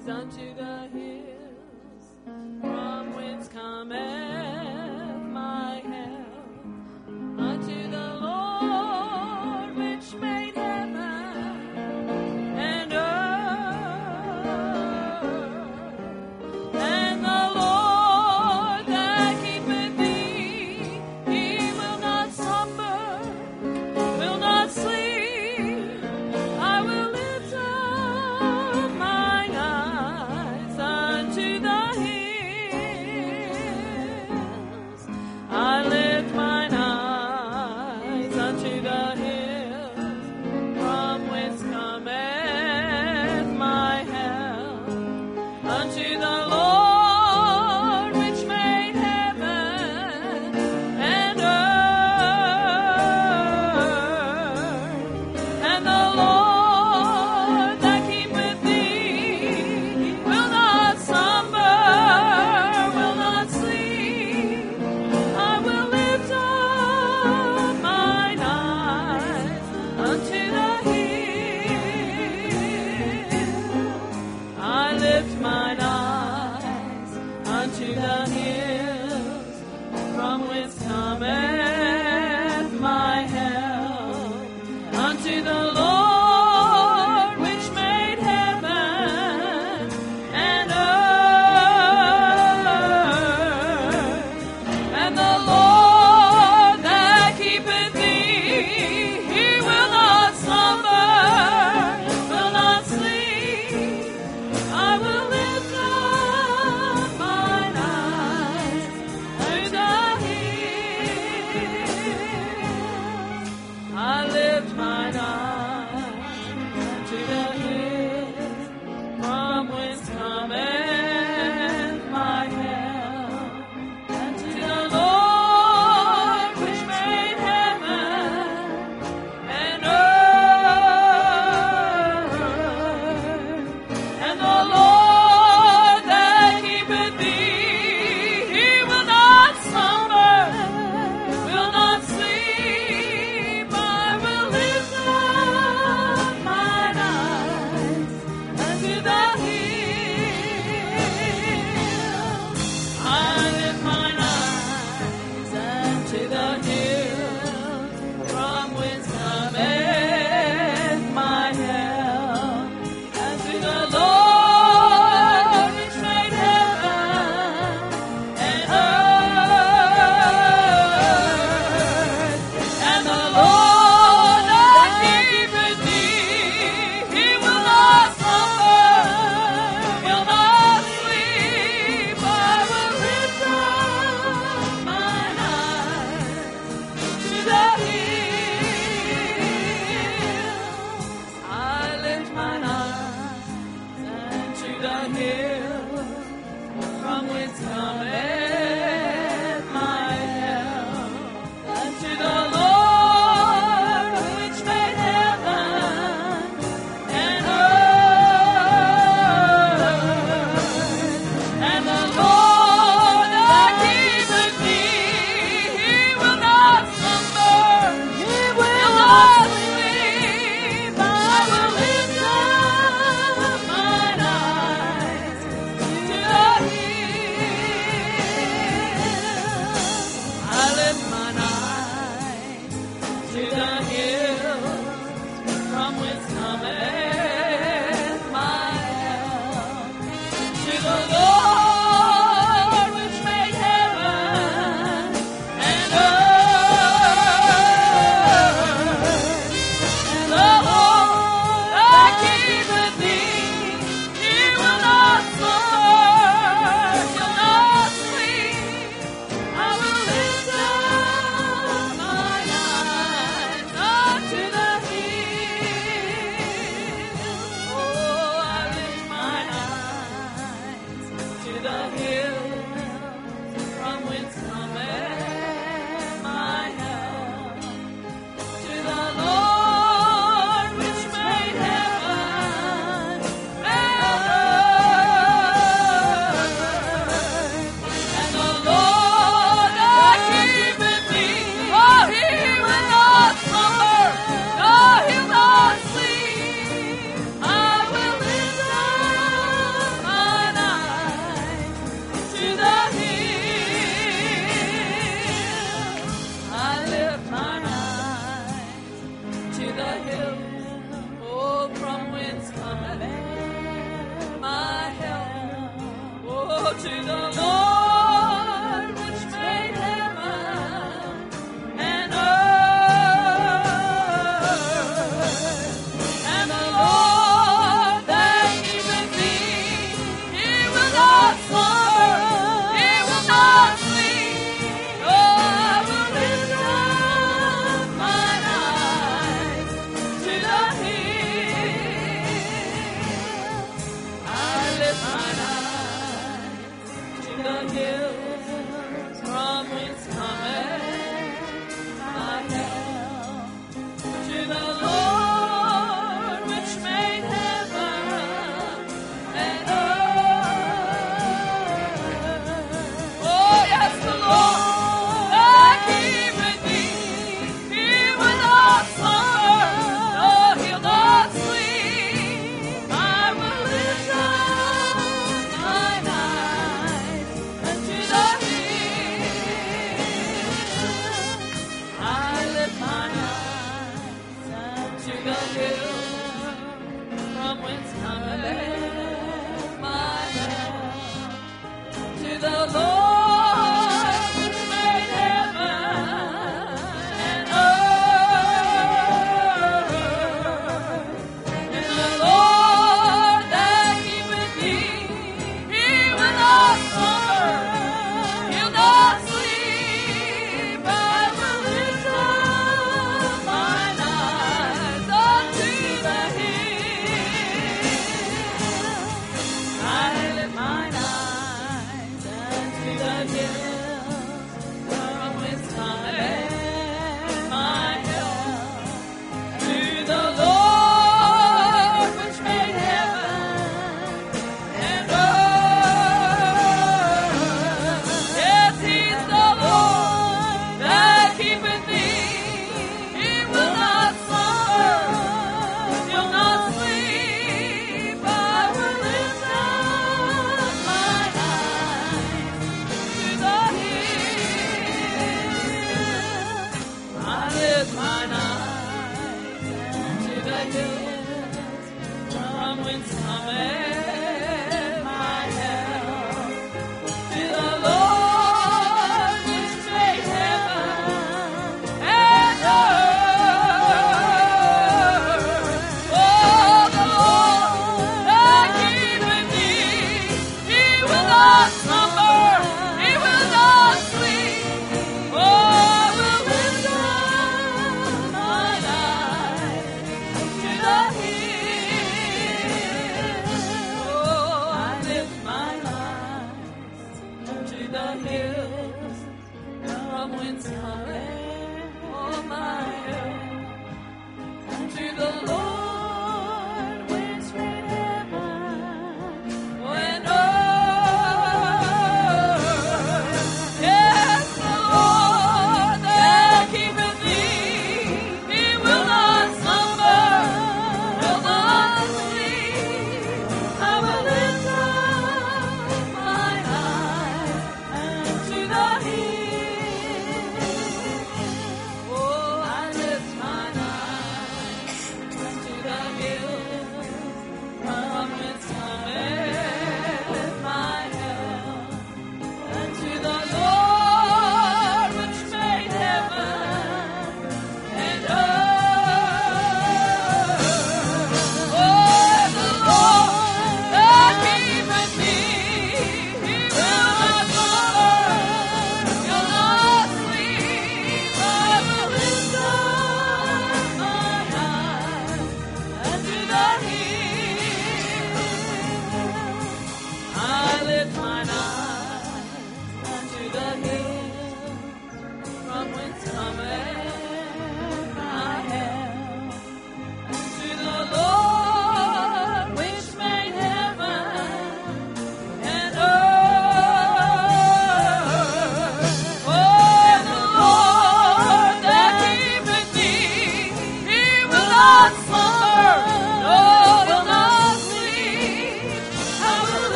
unto the hills, from whence cometh my help. Unto the Lord which made heaven and earth, and the Lord that keepeth thee, he will not slumber, will not sleep. I will lift up mine eyes unto the hills. I lift mine eyes unto the hills, from whence cometh my help. Unto the Lord which made heaven and earth, and the Lord that keepeth thee will not slumber, will not sleep. I will lift up mine eyes unto the hills. I lift mine eyes unto the hills, from whence cometh my help. Unto the Lord which made heaven and earth, and the Lord that keepeth thee, he will not slumber, will not sleep. I will lift up mine eyes to the hills. I lift mine eyes to the hills, from whence cometh my help. And to the Lord which made heaven and earth, and the Lord that keepeth thee, he will not slumber, will not sleep. I will lift up mine eyes unto the hills. I lift mine eyes unto the hills, from whence cometh my help. Unto the Lord which made heaven and earth, and the Lord that keepeth thee, he will not slumber, will not sleep. I will lift up mine eyes to the hills. I lift mine eyes unto the hills, from whence cometh my help. Unto the Lord which made heaven and earth, and the Lord that keepeth thee, he will not slumber, he will not sleep. I will lift up mine eyes to the hills. To the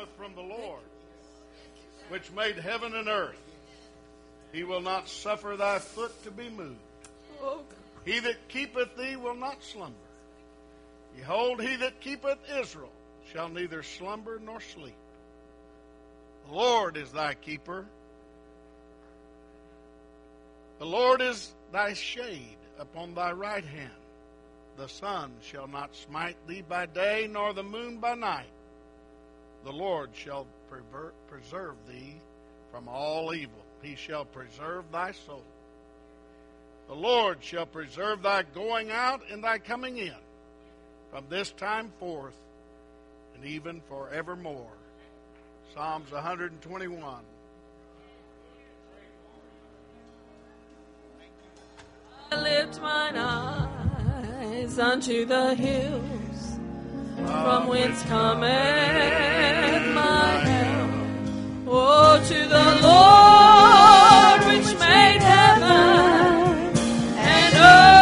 cometh from the Lord, which made heaven and earth. He will not suffer thy foot to be moved. He that keepeth thee will not slumber. Behold, he that keepeth Israel shall neither slumber nor sleep. The Lord is thy keeper. The Lord is thy shade upon thy right hand. The sun shall not smite thee by day, nor the moon by night. The Lord shall preserve thee from all evil. He shall preserve thy soul. The Lord shall preserve thy going out and thy coming in, from this time forth and even forevermore. Psalms 121. I lift mine eyes unto the hills, from whence cometh my help. Oh, to the Lord which made heaven and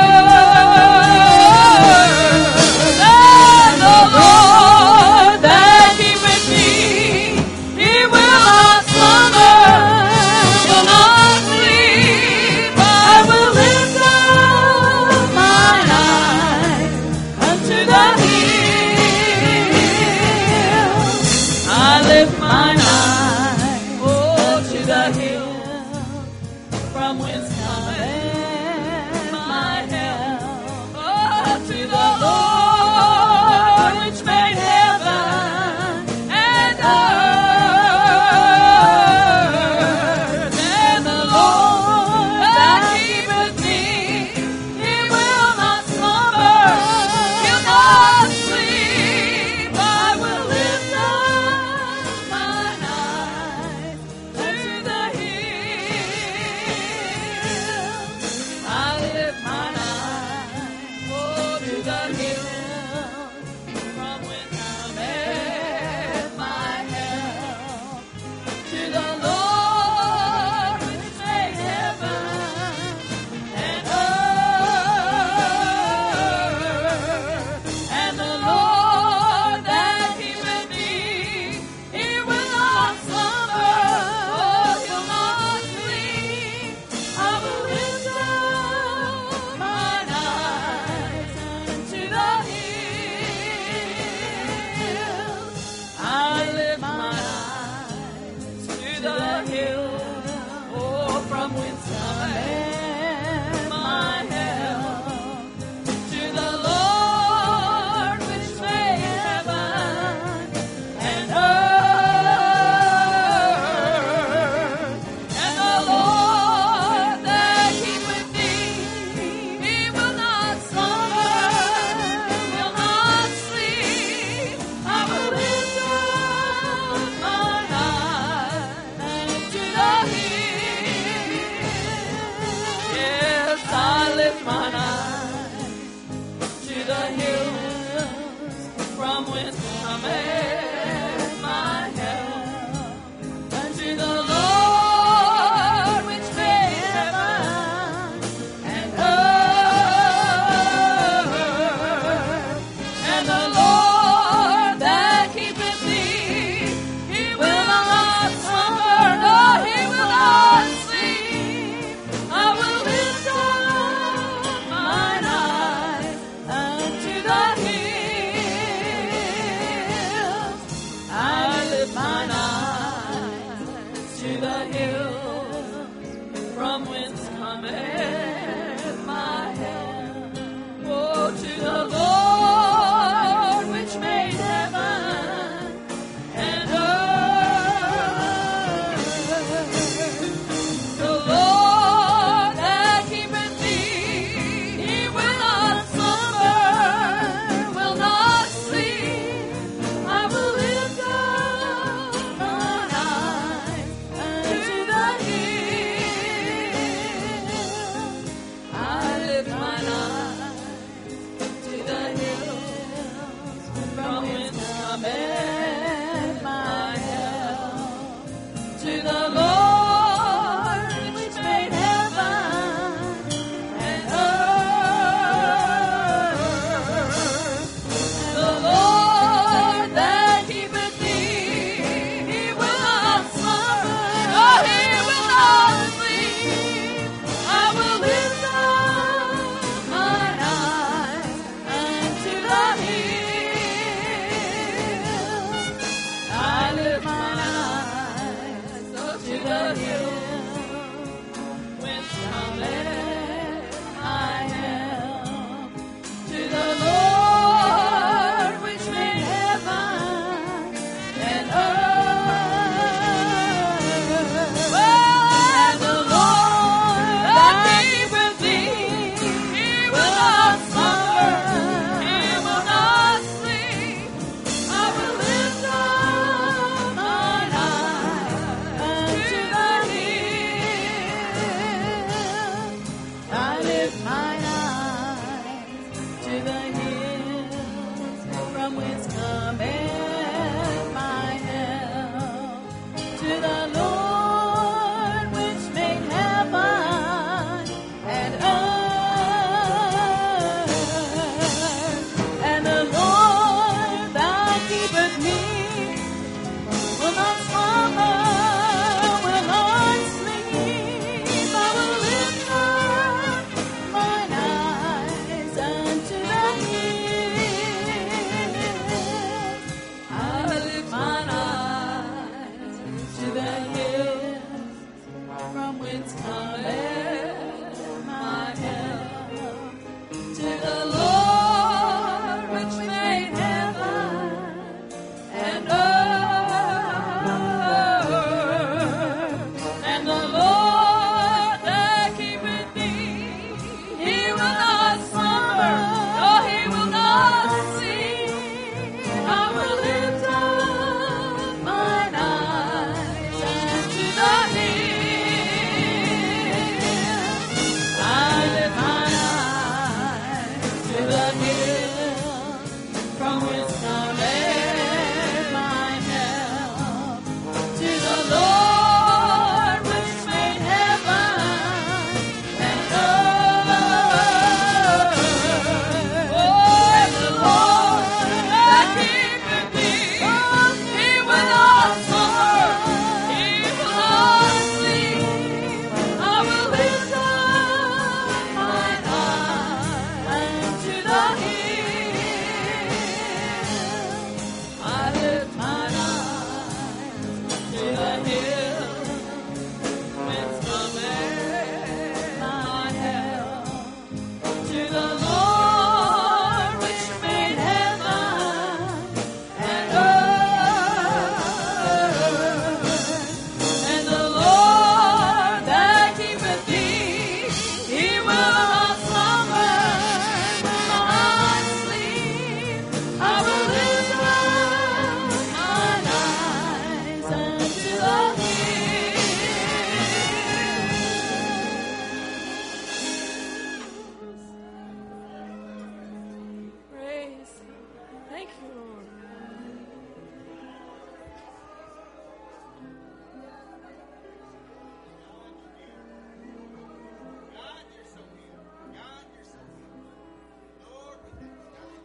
earth. And the Lord that keepeth me, he will not slumber, will not sleep. I will lift up mine eyes unto the hills. I lift mine eyes, oh, to the hills.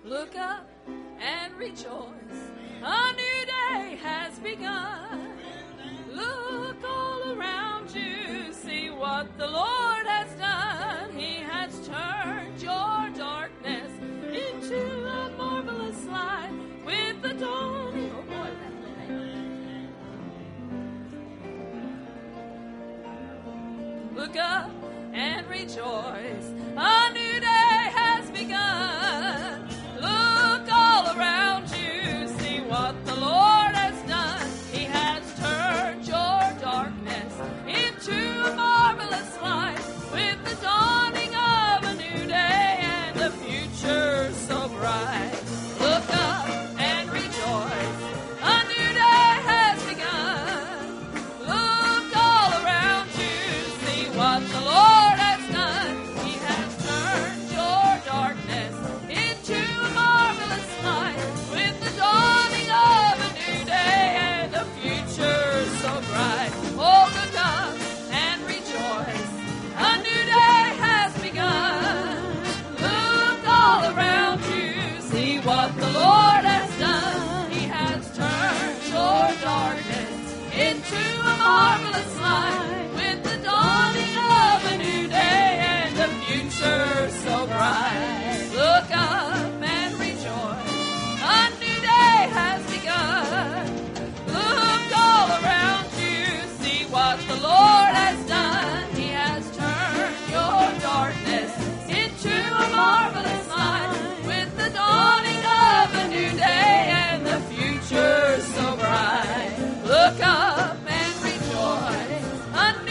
Look up and rejoice. A new day has begun. Look all around you. See what the Lord has done. He has turned your darkness into a marvelous light with the dawning. Oh boy, that's the name. Look up and rejoice. A new day has begun. Look all around you. See what the Lord has done. He has turned your darkness into a marvelous light with the dawning of a new day and a future so bright. Look up and rejoice. A new day has begun. Look all around you. See what the Lord has done. He has turned your darkness into a marvelous light with the dawning of a new day and a future so bright. Oh, look up and rejoice. A new day has begun. Look all around you. See what the Lord has done. He has turned your darkness into a marvelous light with the dawning of a new day and a future so bright. Look up and rejoice. A new day has begun. Look all around you. See what the Lord has done. He has turned your darkness into a marvelous light with the dawning of a new day and the future so bright. Look up and rejoice. A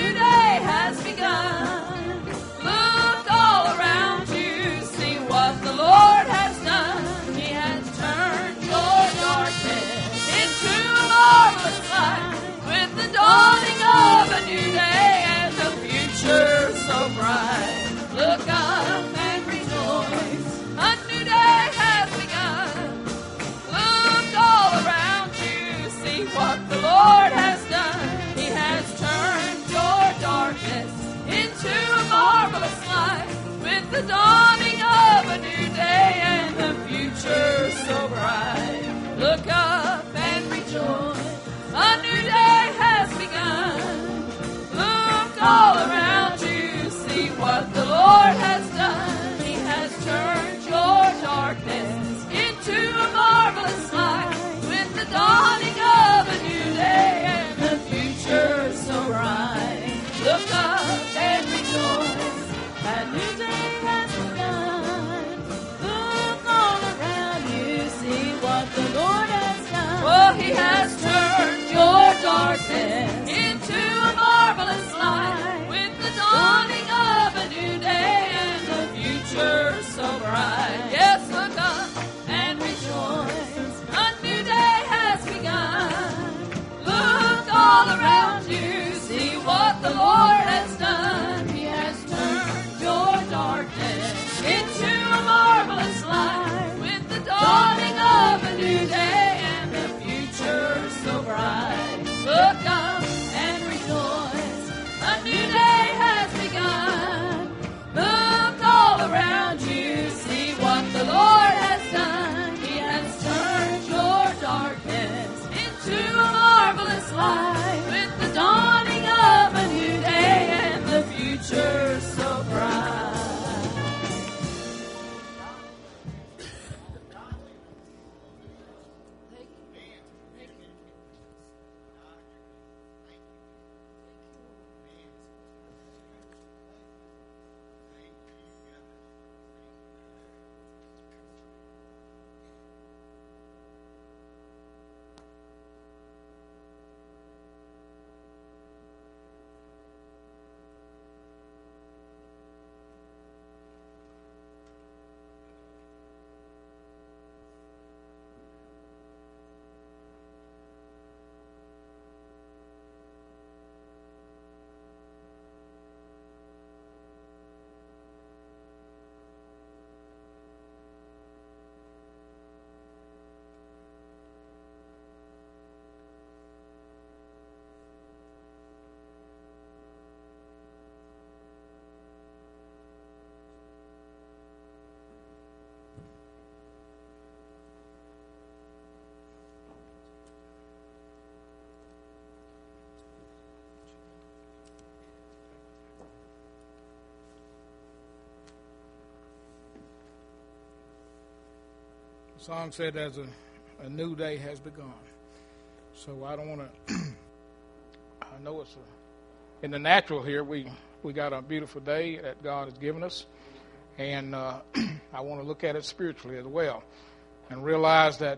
The song said there's a new day has begun. So I don't want to, I know it's in the natural here, we got a beautiful day that God has given us. And I want to look at it spiritually as well and realize that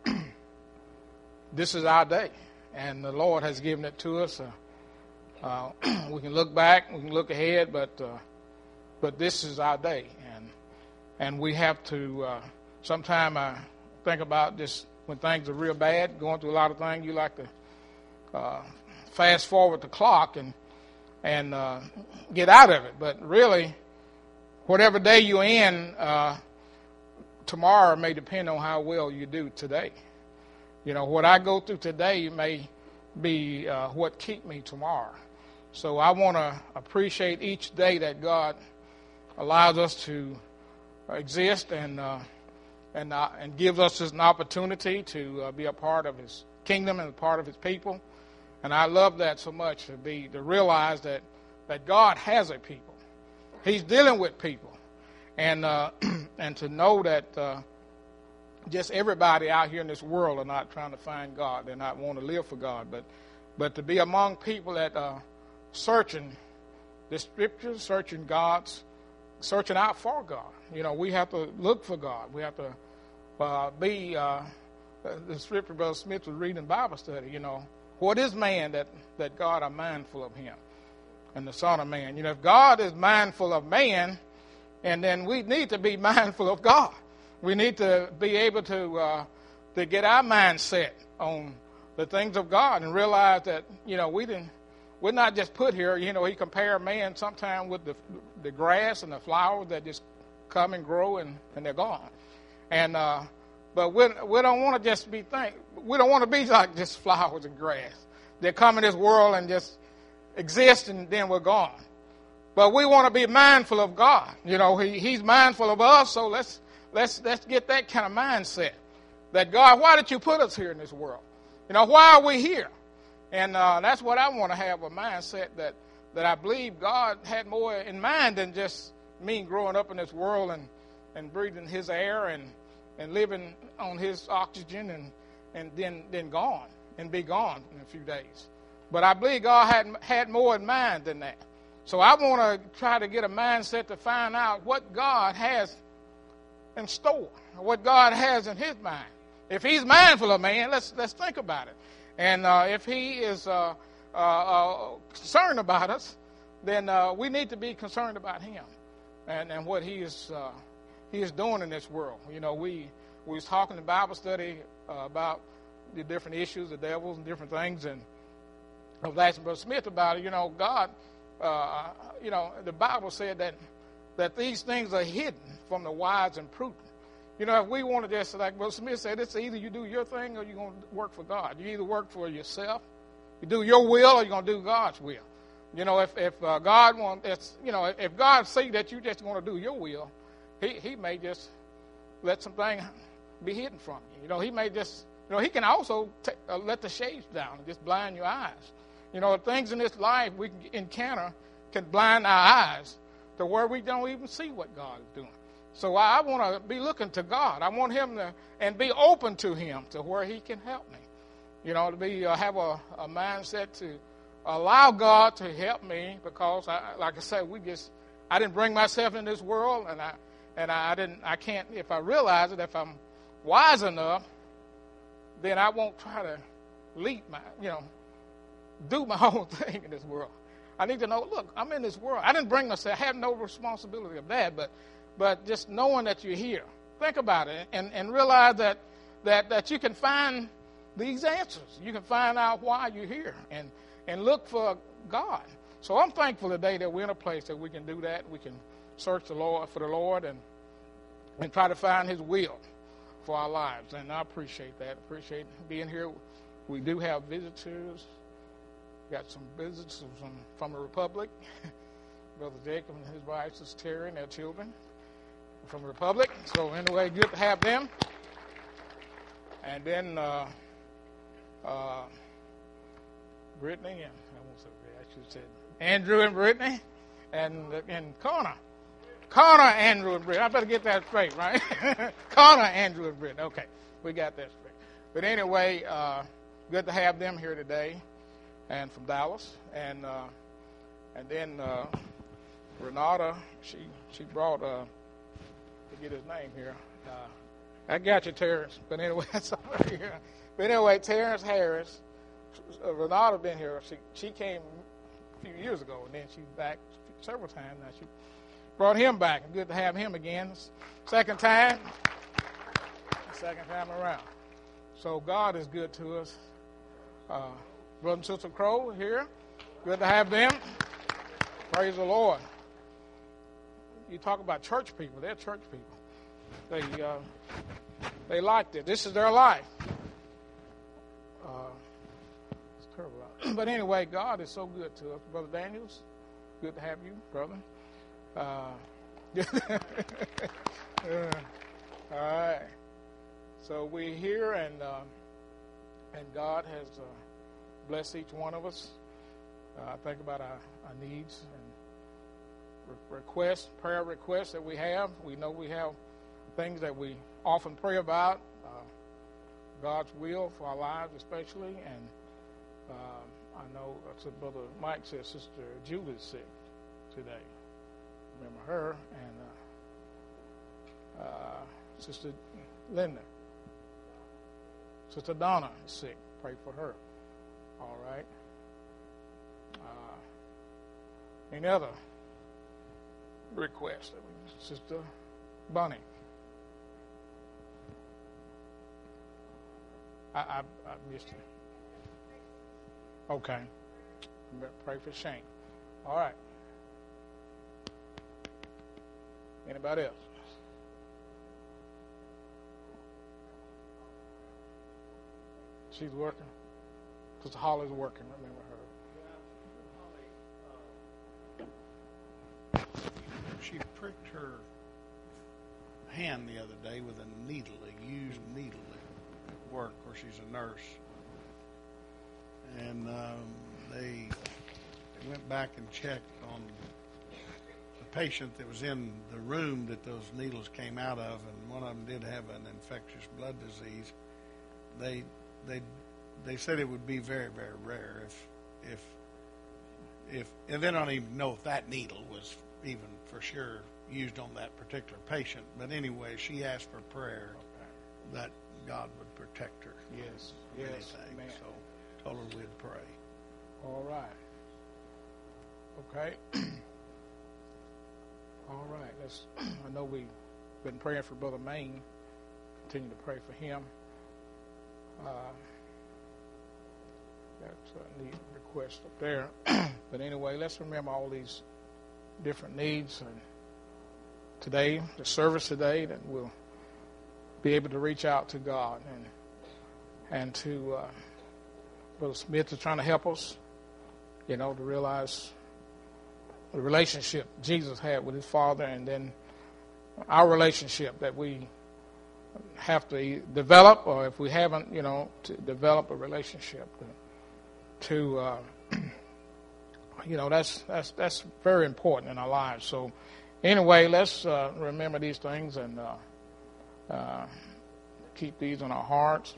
this is our day. And the Lord has given it to us. We can look back, we can look ahead, but this is our day. And we have to, sometime I think about this when things are real bad, going through a lot of things, you like to fast forward the clock and get out of it. But really, whatever day you're in, tomorrow may depend on how well you do today. You know, what I go through today may be what keep me tomorrow. So I want to appreciate each day that God allows us to exist and gives us an opportunity to be a part of His kingdom and a part of His people. And I love that so much, to realize that God has a people. He's dealing with people. And to know that just everybody out here in this world are not trying to find God. They're not want to live for God. But to be among people that are searching the Scriptures, searching out for God. You know, we have to look for God. We have to be, the Scripture Brother Smith was reading in Bible study, you know, what is man that God are mindful of him and the Son of Man? You know, if God is mindful of man, and then we need to be mindful of God. We need to be able to get our mindset on the things of God and realize that, you know, we're not just put here. You know, He compared man sometime with the grass and the flowers that just come and grow and they're gone. And but we don't want to just we don't want to be like just flowers and grass. They come in this world and just exist and then we're gone. But we want to be mindful of God. You know, He's mindful of us, so let's get that kind of mindset. That God, why did you put us here in this world? You know, why are we here? And that's what I want to have, a mindset that I believe God had more in mind than just me growing up in this world and breathing His air and living on His oxygen and then gone and be gone in a few days. But I believe God had more in mind than that. So I want to try to get a mindset to find out what God has in store, what God has in His mind. If He's mindful of man, let's think about it. And if He is concerned about us, then we need to be concerned about Him and what He is doing in this world. You know, we was talking in Bible study about the different issues, the devils and different things, and I was asking Brother Smith about it. You know, God, you know, the Bible said that these things are hidden from the wise and prudent. You know, if we want to just, like Brother Smith said, it's either you do your thing or you're going to work for God. You either work for yourself, you do your will, or you're going to do God's will. You know, if God wants, you know, if God see that you just going to do your will, He may just let something be hidden from you. You know, He may just, you know, He can also let the shades down and just blind your eyes. You know, things in this life we can encounter can blind our eyes to where we don't even see what God is doing. So I want to be looking to God. I want Him to, and be open to Him to where He can help me. You know, to be have a mindset to allow God to help me, because like I said, I didn't bring myself in this world, and I can't, if I realize it, if I'm wise enough, then I won't try to do my own thing in this world. I need to know, look, I'm in this world. I didn't bring myself, I have no responsibility of that, but just knowing that you're here. Think about it and realize that you can find these answers. You can find out why you're here and look for God. So I'm thankful today that we're in a place that we can do that. We can search the Lord and try to find His will for our lives. And I appreciate that. Appreciate being here. We do have visitors. Got some visitors from the Republic. Brother Jacob and his wife, Sister Terry, and their children from the Republic. So anyway, good to have them. And then Brittany and I should say Andrew and Brittany and Connor. Connor, Andrew, and Britt. I better get that straight, right? Connor, Andrew, and Britt. Okay, we got that straight. But anyway, good to have them here today, and from Dallas, and then Renata, she brought to get his name here. I got you, Terrence. But anyway, that's all right here. But anyway, Terrence Harris. Renata been here. She came a few years ago, and then she's back several times now. She brought him back. Good to have him again. Second time around. So God is good to us. Brother and Sister Crow here. Good to have them. Praise the Lord. You talk about church people. They're church people. They liked it. This is their life. It's terrible. But anyway, God is so good to us. Brother Daniels, good to have you, brother. All right. So we're here, and God has blessed each one of us. Think about our needs and prayer requests that we have. We know we have things that we often pray about, God's will for our lives especially. And I know, Brother Mike said Sister Julie's sick today. Remember her. And Sister Linda. Sister Donna is sick. Pray for her. All right. Any other requests? Sister Bunny. I missed it. Okay. Pray for Shane. All right. Anybody else? She's working. Sister Holly's working. Remember her. She pricked her hand the other day with a needle, a used needle at work, where she's a nurse. And they went back and checked on the patient that was in the room that those needles came out of, and one of them did have an infectious blood disease. They said it would be very, very rare if and they don't even know if that needle was even for sure used on that particular patient. But anyway, she asked for prayer that God would protect her. Yes, Anything. man. So told her we'd pray. All right. Okay. All right. I know we've been praying for Brother Maine. Continue to pray for him. That's a neat request up there. But anyway, let's remember all these different needs. And today, the service today, that we'll be able to reach out to God and to Brother Smith is trying to help us, to realize the relationship Jesus had with his Father, and then our relationship that we have to develop, or if we haven't, to develop a relationship that's very important in our lives. So anyway, let's remember these things and keep these in our hearts.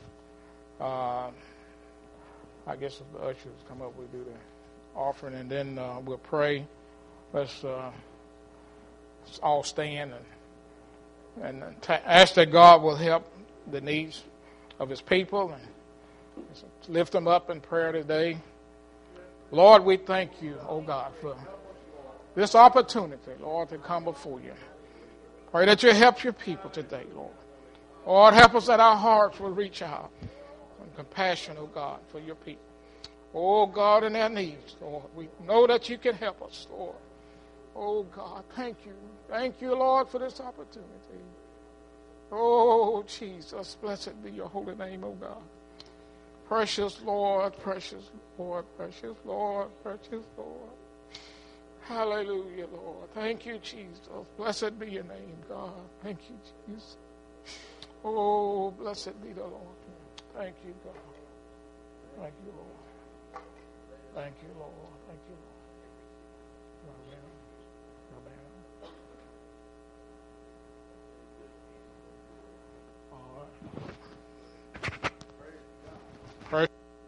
I guess if the ushers come up, we'll do the offering, and then we'll pray. Let's all stand and ask that God will help the needs of his people and lift them up in prayer today. Lord, we thank you, oh God, for this opportunity, Lord, to come before you. Pray that you help your people today, Lord. Lord, help us that our hearts will reach out in compassion, oh God, for your people. Oh God, in their needs, Lord. We know that you can help us, Lord. Oh God, thank you. Thank you, Lord, for this opportunity. Oh Jesus, blessed be your holy name, oh God. Precious Lord, precious Lord, precious Lord, precious Lord. Hallelujah, Lord. Thank you, Jesus. Blessed be your name, God. Thank you, Jesus. Oh, blessed be the Lord. Thank you, God. Thank you, Lord. Thank you, Lord. Thank you, Lord. First.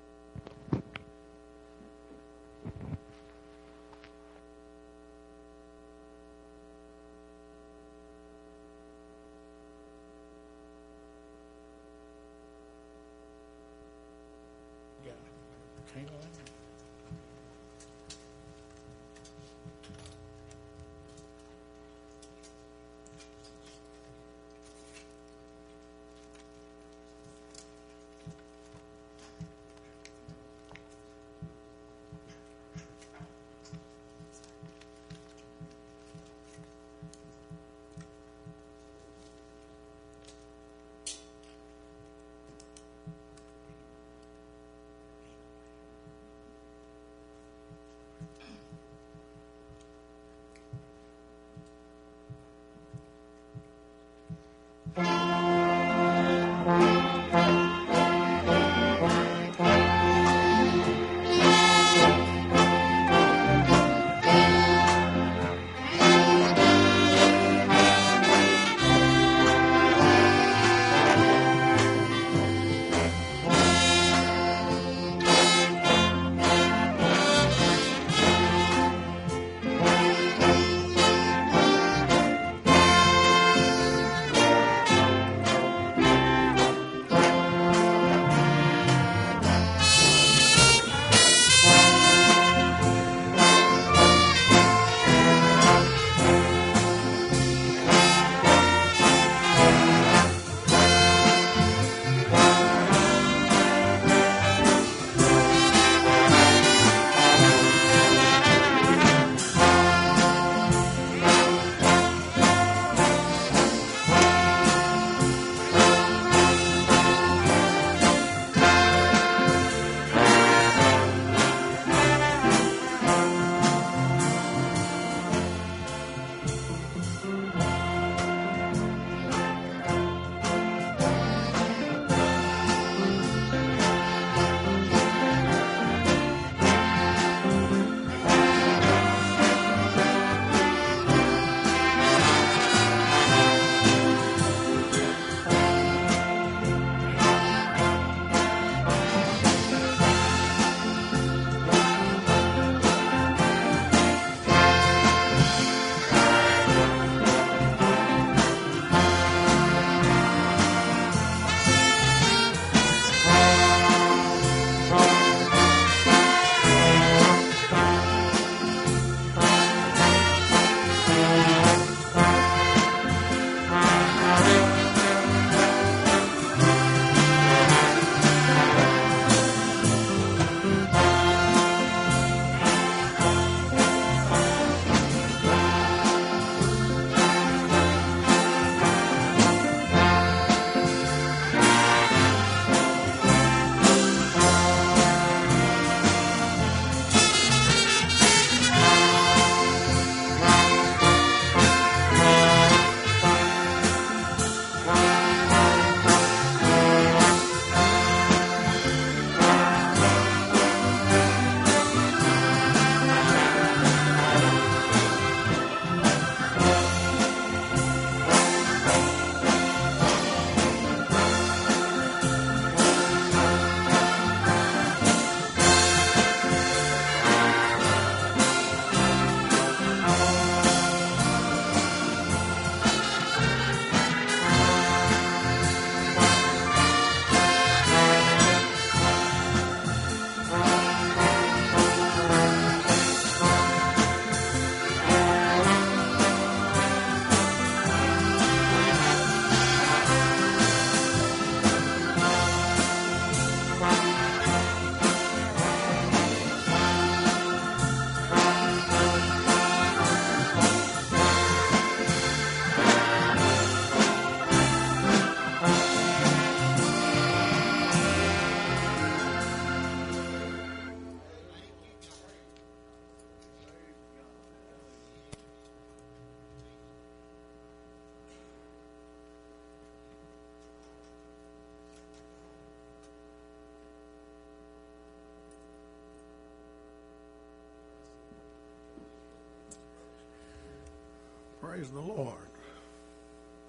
Praise the Lord.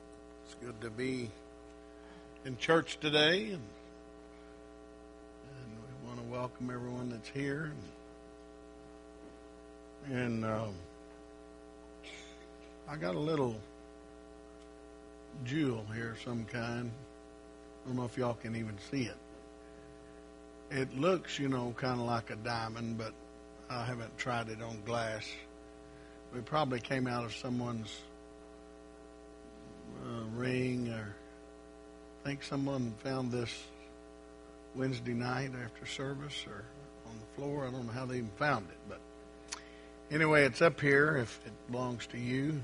It's good to be in church today and welcome everyone that's here. And I got a little jewel here of some kind. I don't know if y'all can even see it. It looks, kind of like a diamond, but I haven't tried it on glass. It probably came out of someone's ring, or I think someone found this Wednesday night after service or on the floor. I don't know how they even found it, but anyway, it's up here if it belongs to you.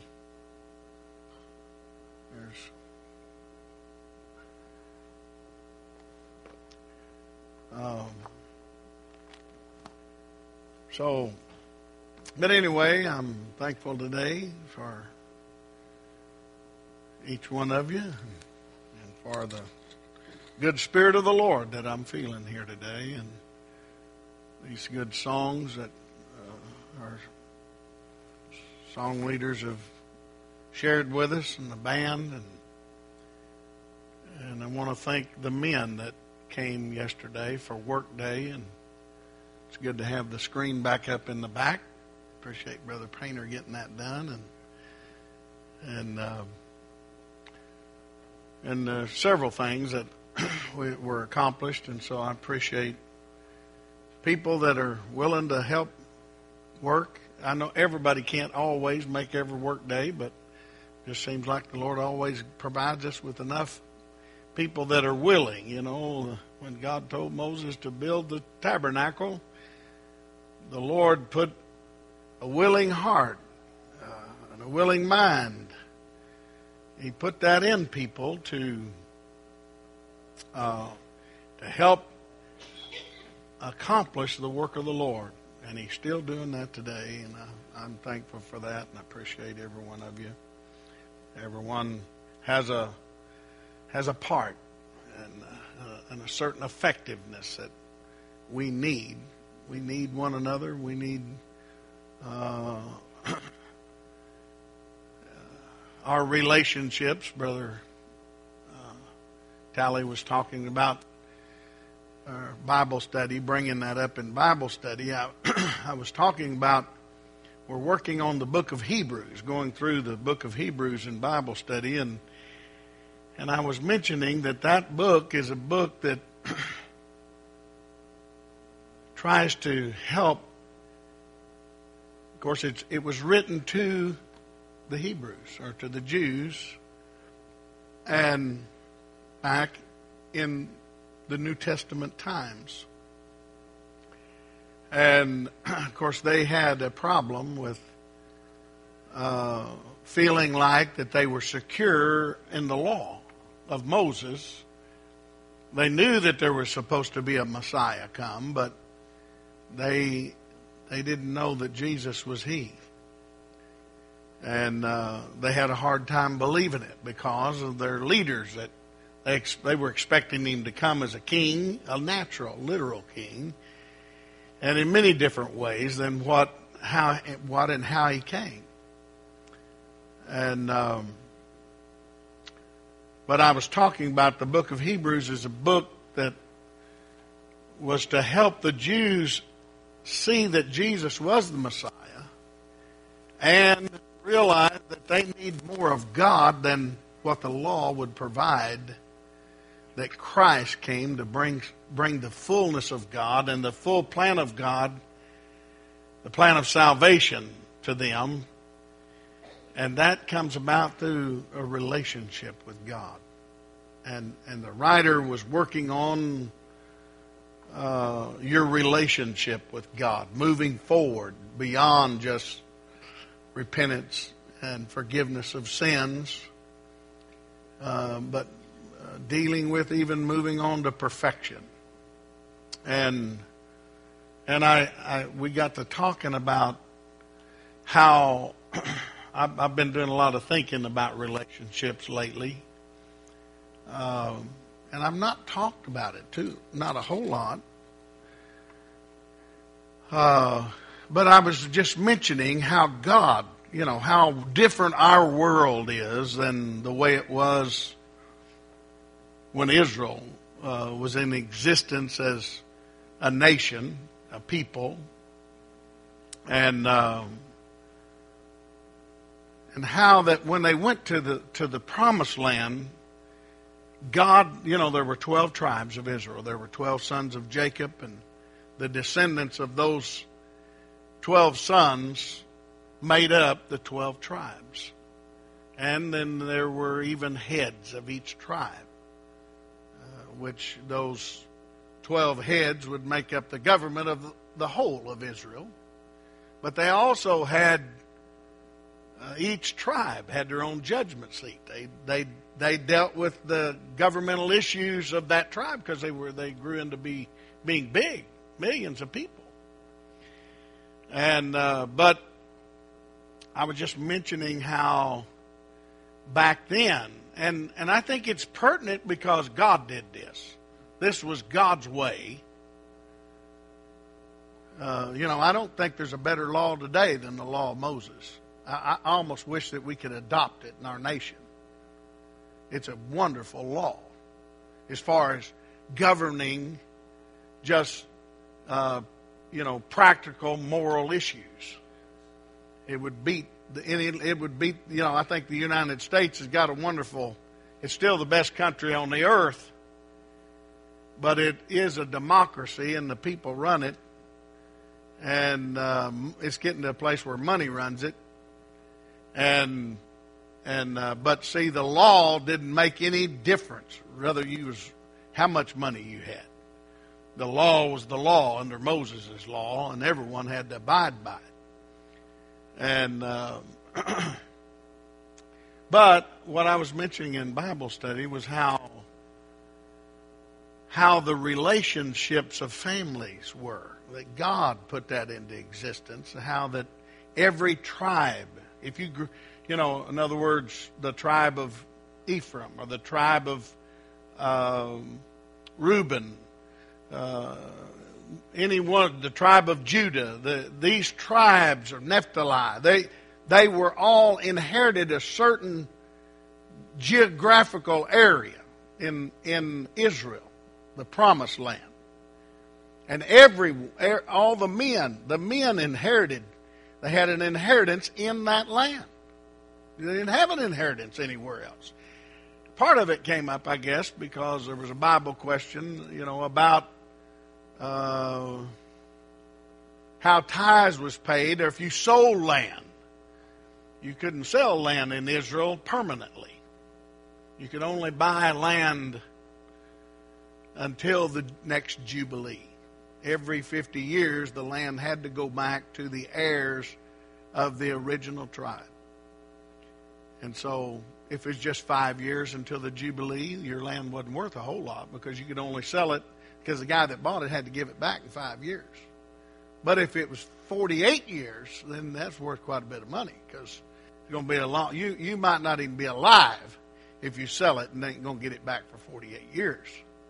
But anyway, I'm thankful today for each one of you and for the good spirit of the Lord that I'm feeling here today, and these good songs that our song leaders have shared with us, and the band, and I want to thank the men that came yesterday for work day, and it's good to have the screen back up in the back. Appreciate Brother Painter getting that done, and several things that were accomplished, and so I appreciate people that are willing to help work. I know everybody can't always make every work day, but it just seems like the Lord always provides us with enough people that are willing. When God told Moses to build the tabernacle, the Lord put a willing heart and a willing mind. He put that in people to help accomplish the work of the Lord. And He's still doing that today, and I'm thankful for that, and I appreciate every one of you. Everyone has a part and a certain effectiveness that we need. We need one another. We need our relationships. Brother Tally was talking about our Bible study, bringing that up in Bible study. I was talking about, we're working on the book of Hebrews, going through the book of Hebrews in Bible study, and I was mentioning that book is a book that tries to help. Of course, it was written to the Hebrews, or to the Jews, and back in the New Testament times. And, of course, they had a problem with feeling like that they were secure in the law of Moses. They knew that there was supposed to be a Messiah come, but they didn't know that Jesus was He. And they had a hard time believing it because of their leaders, that they were expecting Him to come as a king, a natural, literal king, and in many different ways than what and how He came. And but I was talking about the book of Hebrews as a book that was to help the Jews see that Jesus was the Messiah and realize that they need more of God than what the law would provide, that Christ came to bring the fullness of God and the full plan of God, the plan of salvation to them. And that comes about through a relationship with God. And the writer was working on your relationship with God, moving forward beyond just repentance and forgiveness of sins, but dealing with even moving on to perfection. And we got to talking about how I've been doing a lot of thinking about relationships lately. And I've not talked about it too, not a whole lot. But I was just mentioning how God, how different our world is than the way it was when Israel was in existence as a nation, a people, and how that when they went to the promised land, God, there were 12 tribes of Israel. There were 12 sons of Jacob, and the descendants of those 12 sons made up the 12 tribes. And then there were even heads of each tribe, which those 12 heads would make up the government of the whole of Israel. But they also had, each tribe had their own judgment seat. They dealt with the governmental issues of that tribe because they grew into being big, millions of people. And but I was just mentioning how back then, and I think it's pertinent because God did this. This was God's way. I don't think there's a better law today than the law of Moses. I almost wish that we could adopt it in our nation. It's a wonderful law as far as governing just, practical moral issues. It would beat, I think the United States has got a wonderful, it's still the best country on the earth, but it is a democracy and the people run it. And it's getting to a place where money runs it. But see, the law didn't make any difference whether how much money you had. The law was the law under Moses' law, and everyone had to abide by it. And but what I was mentioning in Bible study was how the relationships of families were. That God put that into existence, how that every tribe, if you in other words, the tribe of Ephraim or the tribe of Reuben, the tribe of Judah, these tribes of Naphtali, they were all inherited a certain geographical area in Israel, the promised land. And all the men inherited. They had an inheritance in that land. They didn't have an inheritance anywhere else. Part of it came up, I guess, because there was a Bible question, about how tithes was paid, or if you sold land. You couldn't sell land in Israel permanently. You could only buy land until the next Jubilee. Every 50 years, the land had to go back to the heirs of the original tribe. And so, if it's just 5 years until the Jubilee, your land wasn't worth a whole lot because you could only sell it because the guy that bought it had to give it back in 5 years. But if it was 48 years, then that's worth quite a bit of money because it's going to be a long. You might not even be alive if you sell it and ain't going to get it back for 48 years.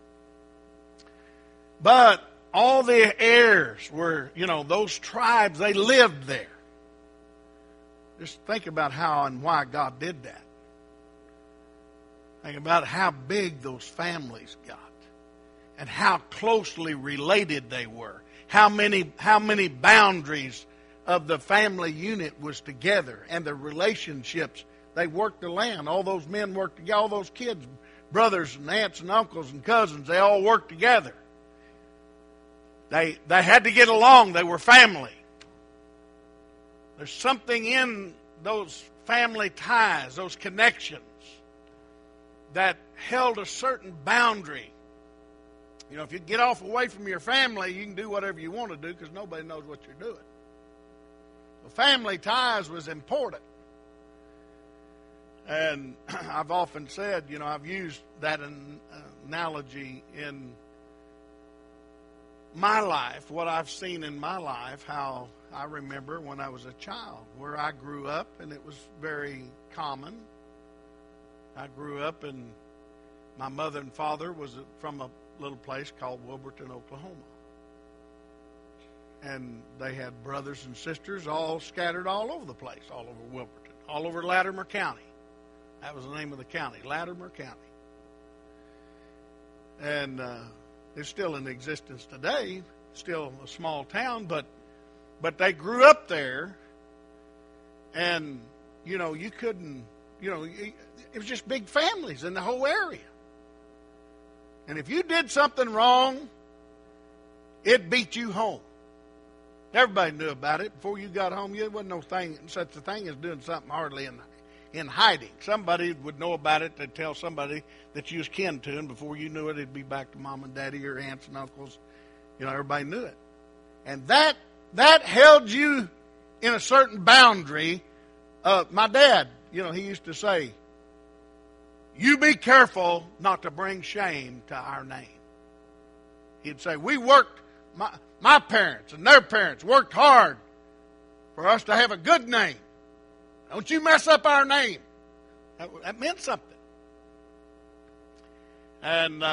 But all the heirs were, those tribes, they lived there. Just think about how and why God did that. Think about how big those families got and how closely related they were. How many boundaries of the family unit was together and the relationships. They worked the land. All those men worked together. All those kids, brothers and aunts and uncles and cousins, they all worked together. They had to get along. They were family. There's something in those family ties, those connections, that held a certain boundary. If you get off away from your family, you can do whatever you want to do because nobody knows what you're doing. The family ties was important. And I've often said, I've used that analogy in my life, what I've seen in my life, how I remember when I was a child, where I grew up, and it was very common. I grew up, and my mother and father was from a little place called Wilburton, Oklahoma. And they had brothers and sisters all scattered all over the place, all over Wilburton, all over Latimer County. That was the name of the county, Latimer County. And it's still in existence today, still a small town, but they grew up there, and you couldn't, it was just big families in the whole area. And if you did something wrong, it beat you home. Everybody knew about it. Before you got home, there wasn't no such a thing as doing something hardly in hiding. Somebody would know about it. They'd tell somebody that you was kin to, and before you knew it, it'd be back to mom and daddy or aunts and uncles. Everybody knew it. And that held you in a certain boundary. My dad, he used to say, "You be careful not to bring shame to our name." He'd say, "We worked, my parents and their parents worked hard for us to have a good name. Don't you mess up our name." That meant something. And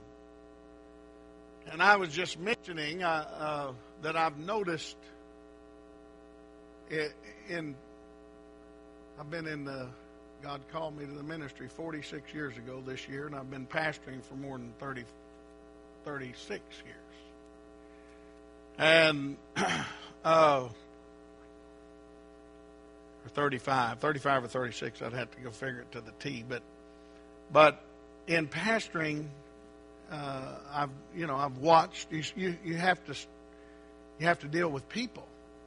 I was just mentioning that I've noticed I've been in God called me to the ministry 46 years ago this year, and I've been pastoring for more than 36 years. And or 35 or 36, I'd have to go figure it to the T. But in pastoring, I've watched. You have to deal with people.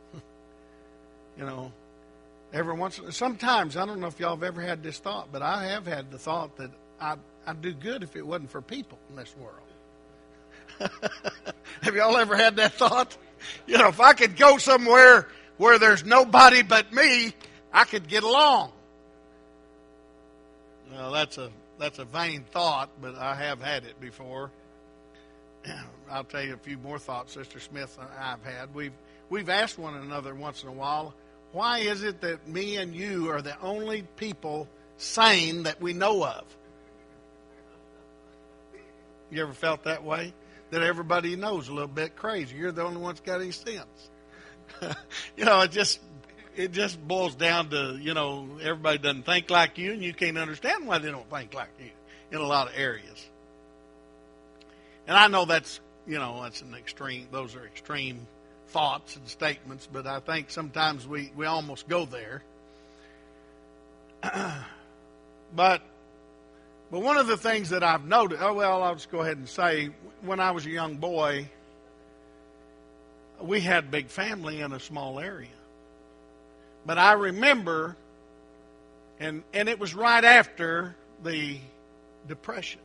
Sometimes, I don't know if y'all have ever had this thought, but I have had the thought that I'd do good if it wasn't for people in this world. Have y'all ever had that thought? If I could go somewhere where there's nobody but me, I could get along. Well, that's a vain thought, but I have had it before. I'll tell you a few more thoughts, Sister Smith, I've had. We've asked one another once in a while, why is it that me and you are the only people sane that we know of? You ever felt that way? That everybody you know is a little bit crazy. You're the only one that's got any sense. It just boils down to, everybody doesn't think like you, and you can't understand why they don't think like you in a lot of areas. And I know that's an extreme, those are extreme thoughts and statements, but I think sometimes we almost go there. But one of the things that I've noticed, I'll just go ahead and say, when I was a young boy, we had a big family in a small area. But I remember, and it was right after the Depression.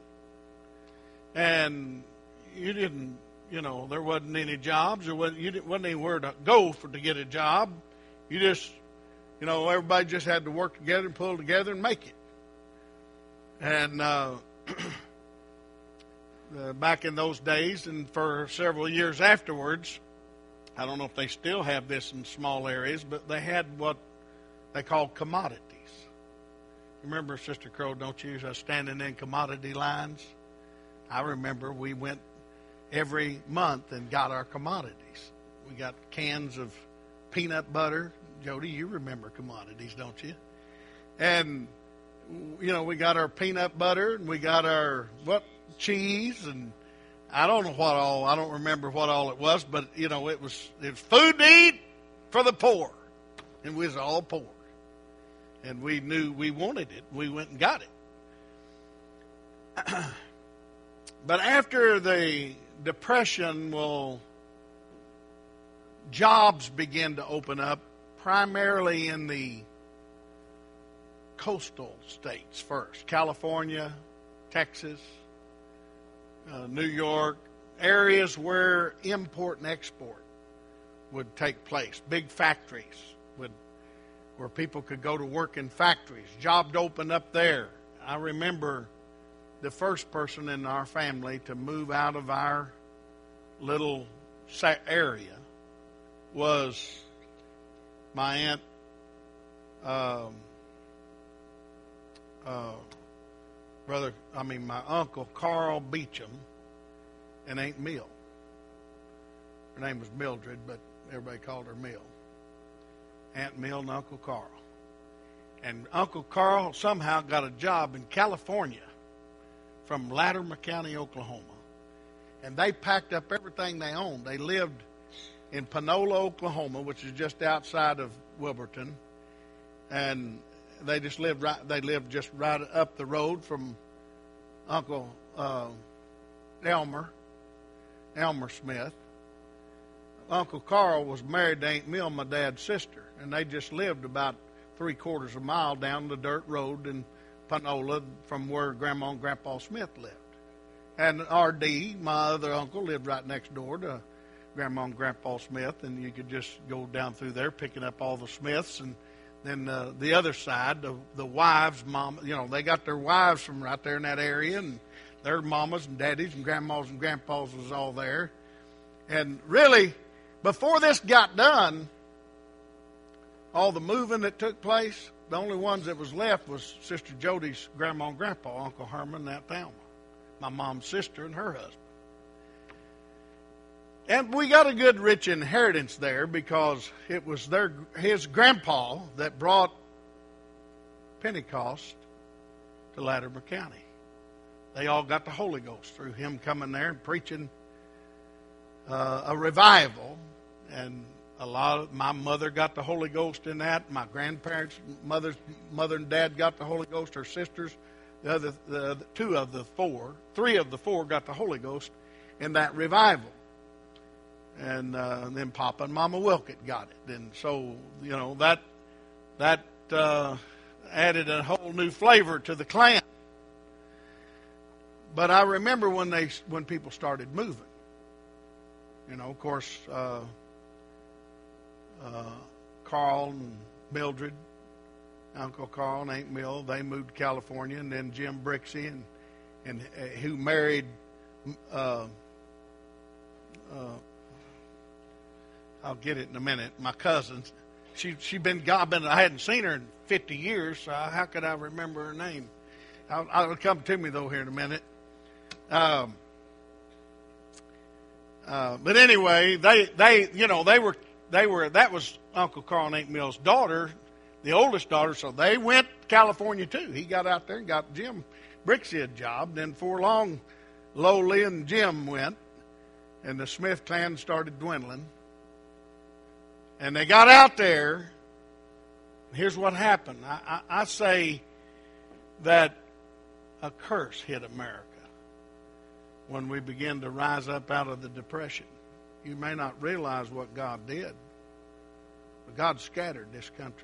And you didn't, there wasn't any jobs. Wasn't anywhere to go to get a job. You just, everybody just had to work together and pull together and make it. And back in those days and for several years afterwards, I don't know if they still have this in small areas, but they had what they called commodities. Remember, Sister Crow, don't you, standing in commodity lines? I remember we went every month and got our commodities. We got cans of peanut butter. Jody, you remember commodities, don't you? And, we got our peanut butter and we got our cheese, and I don't know what all. I don't remember what all it was, but it was food to eat for the poor, and we was all poor, and we knew we wanted it. We went and got it. But after the Depression, jobs began to open up, primarily in the coastal states first. California, Texas, New York, areas where import and export would take place. Big factories where people could go to work in factories. Jobs opened up there. I remember the first person in our family to move out of our little area was my my uncle Carl Beecham and Aunt Mill. Her name was Mildred, but everybody called her Mill. Aunt Mill and Uncle Carl. And Uncle Carl somehow got a job in California from Latimer County, Oklahoma. And they packed up everything they owned. They lived in Panola, Oklahoma, which is just outside of Wilburton. And they lived just right up the road from Uncle Elmer Smith. Uncle Carl was married to Aunt Mill, my dad's sister, and they just lived about 3/4 of a mile down the dirt road in Panola from where Grandma and Grandpa Smith lived. And R.D., my other uncle, lived right next door to Grandma and Grandpa Smith, and you could just go down through there picking up all the Smiths. And then the other side, the wives' mom, they got their wives from right there in that area, and their mamas and daddies and grandmas and grandpas was all there. And really, before this got done, all the moving that took place, the only ones that was left was Sister Jody's grandma and grandpa, Uncle Herman and Aunt Thelma, my mom's sister and her husband. And we got a good rich inheritance there because it was his grandpa that brought Pentecost to Latimer County. They all got the Holy Ghost through him coming there and preaching a revival. And my mother got the Holy Ghost in that. My grandparents, mother and dad got the Holy Ghost. Her sisters, three of the four got the Holy Ghost in that revival. And then Papa and Mama Wilkett got it. And so, that added a whole new flavor to the clan. But I remember when people started moving. Of course, Carl and Mildred, Uncle Carl and Aunt Mill, they moved to California, and then Jim Brixey, and who married I'll get it in a minute. My cousin, I hadn't seen her in 50 years, so how could I remember her name? It'll come to me though here in a minute. But anyway, that was Uncle Carl and Aunt Mill's daughter, the oldest daughter, so they went to California too. He got out there and got Jim Brixey a job. Then before long, Lowly and Jim went, and the Smith clan started dwindling. And they got out there. Here's what happened. I say that a curse hit America when we began to rise up out of the Depression. You may not realize what God did, but God scattered this country.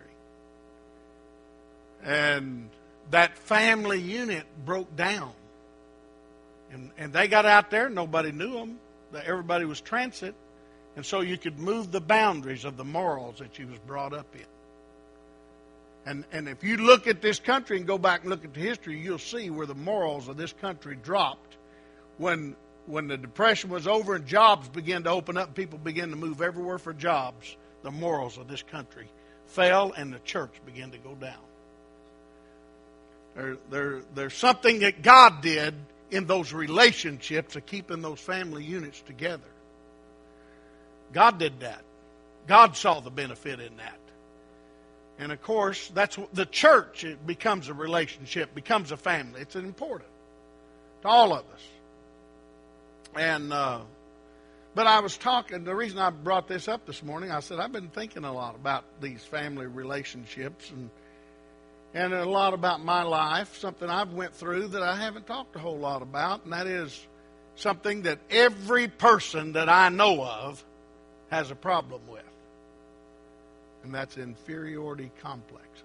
And that family unit broke down. And they got out there, nobody knew them. Everybody was transit. And so you could move the boundaries of the morals that you was brought up in. And if you look at this country and go back and look at the history, you'll see where the morals of this country dropped when the Depression was over and jobs began to open up, people began to move everywhere for jobs. The morals of this country fell and the church began to go down. There's something that God did in those relationships of keeping those family units together. God did that. God saw the benefit in that. And of course, that's the church. It becomes a relationship, becomes a family. It's important to all of us. And but I was talking. The reason I brought this up this morning, I said I've been thinking a lot about these family relationships and a lot about my life. Something I've went through that I haven't talked a whole lot about, and that is something that every person that I know of has a problem with. And that's inferiority complexes.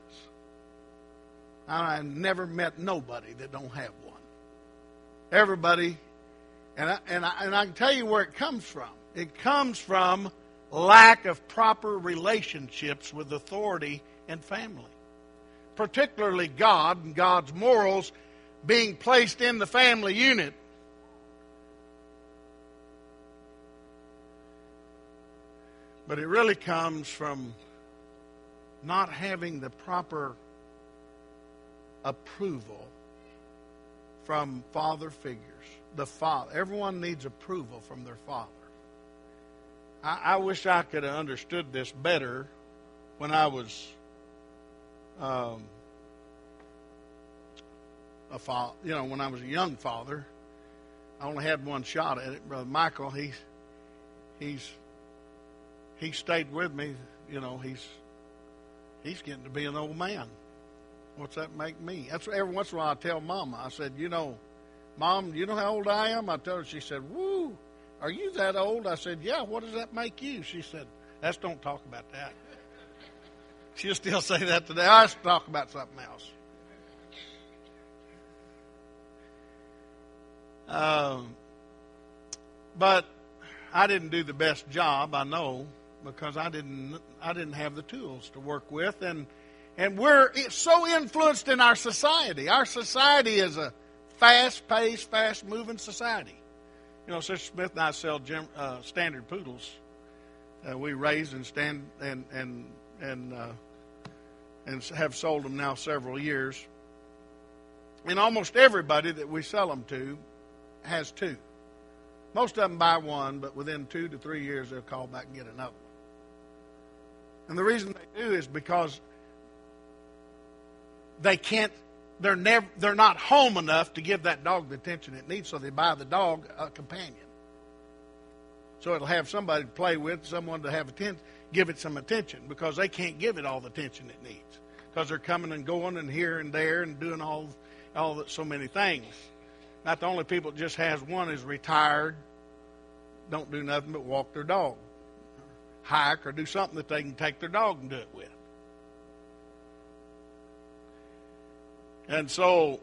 I never met nobody that don't have one. Everybody, and I can tell you where it comes from. It comes from lack of proper relationships with authority and family. Particularly God and God's morals being placed in the family unit. But it really comes from not having the proper approval from father figures. The father. Everyone needs approval from their father. I wish I could have understood this better when I was when I was a young father. I only had one shot at it. Brother Michael, he stayed with me. You know, he's getting to be an old man. What's that make me? That's what every once in a while I tell Mama. I said, you know, Mom, you know how old I am? I told her. She said, woo, are you that old? I said, yeah, what does that make you? She said, let's don't talk about that. She'll still say that today. Let's talk about something else. But I didn't do the best job, I know, because I didn't have the tools to work with, and we're so influenced in our society. Our society is a fast-paced, fast-moving society. You know, Sister Smith and I sell standard poodles. We raise and stand and have sold them now several years. And almost everybody that we sell them to has two. Most of them buy one, but within 2 to 3 years they'll call back and get another one. And the reason they do is because they're not home enough to give that dog the attention it needs, so they buy the dog a companion. So it'll have somebody to play with, someone to have give it some attention, because they can't give it all the attention it needs, because they're coming and going and here and there and doing so many things. Not the only people that just has one is retired, don't do nothing but walk their dog, hike, or do something that they can take their dog and do it with. And so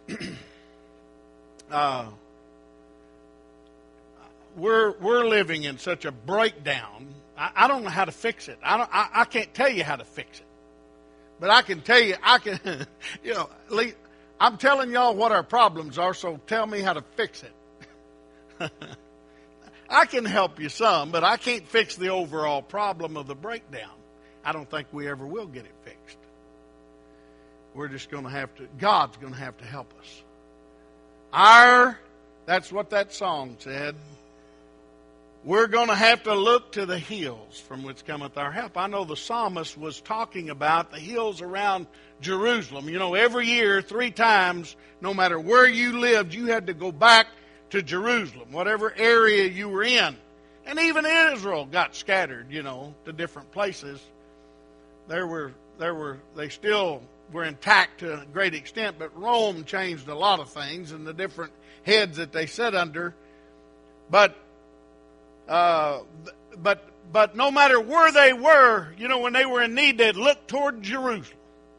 we're living in such a breakdown. I don't know how to fix it. I can't tell you how to fix it, but I can tell you you know, I'm telling y'all what our problems are, so tell me how to fix it. I can help you some, but I can't fix the overall problem of the breakdown. I don't think we ever will get it fixed. We're just going to have to, God's going to have to help us. That's what that song said. We're going to have to look to the hills from which cometh our help. I know the psalmist was talking about the hills around Jerusalem. You know, every year, 3 times, no matter where you lived, you had to go back to Jerusalem, whatever area you were in. And even Israel got scattered, you know, to different places. They still were intact to a great extent, but Rome changed a lot of things and the different heads that they sat under. But no matter where they were, you know, when they were in need, they'd look toward Jerusalem.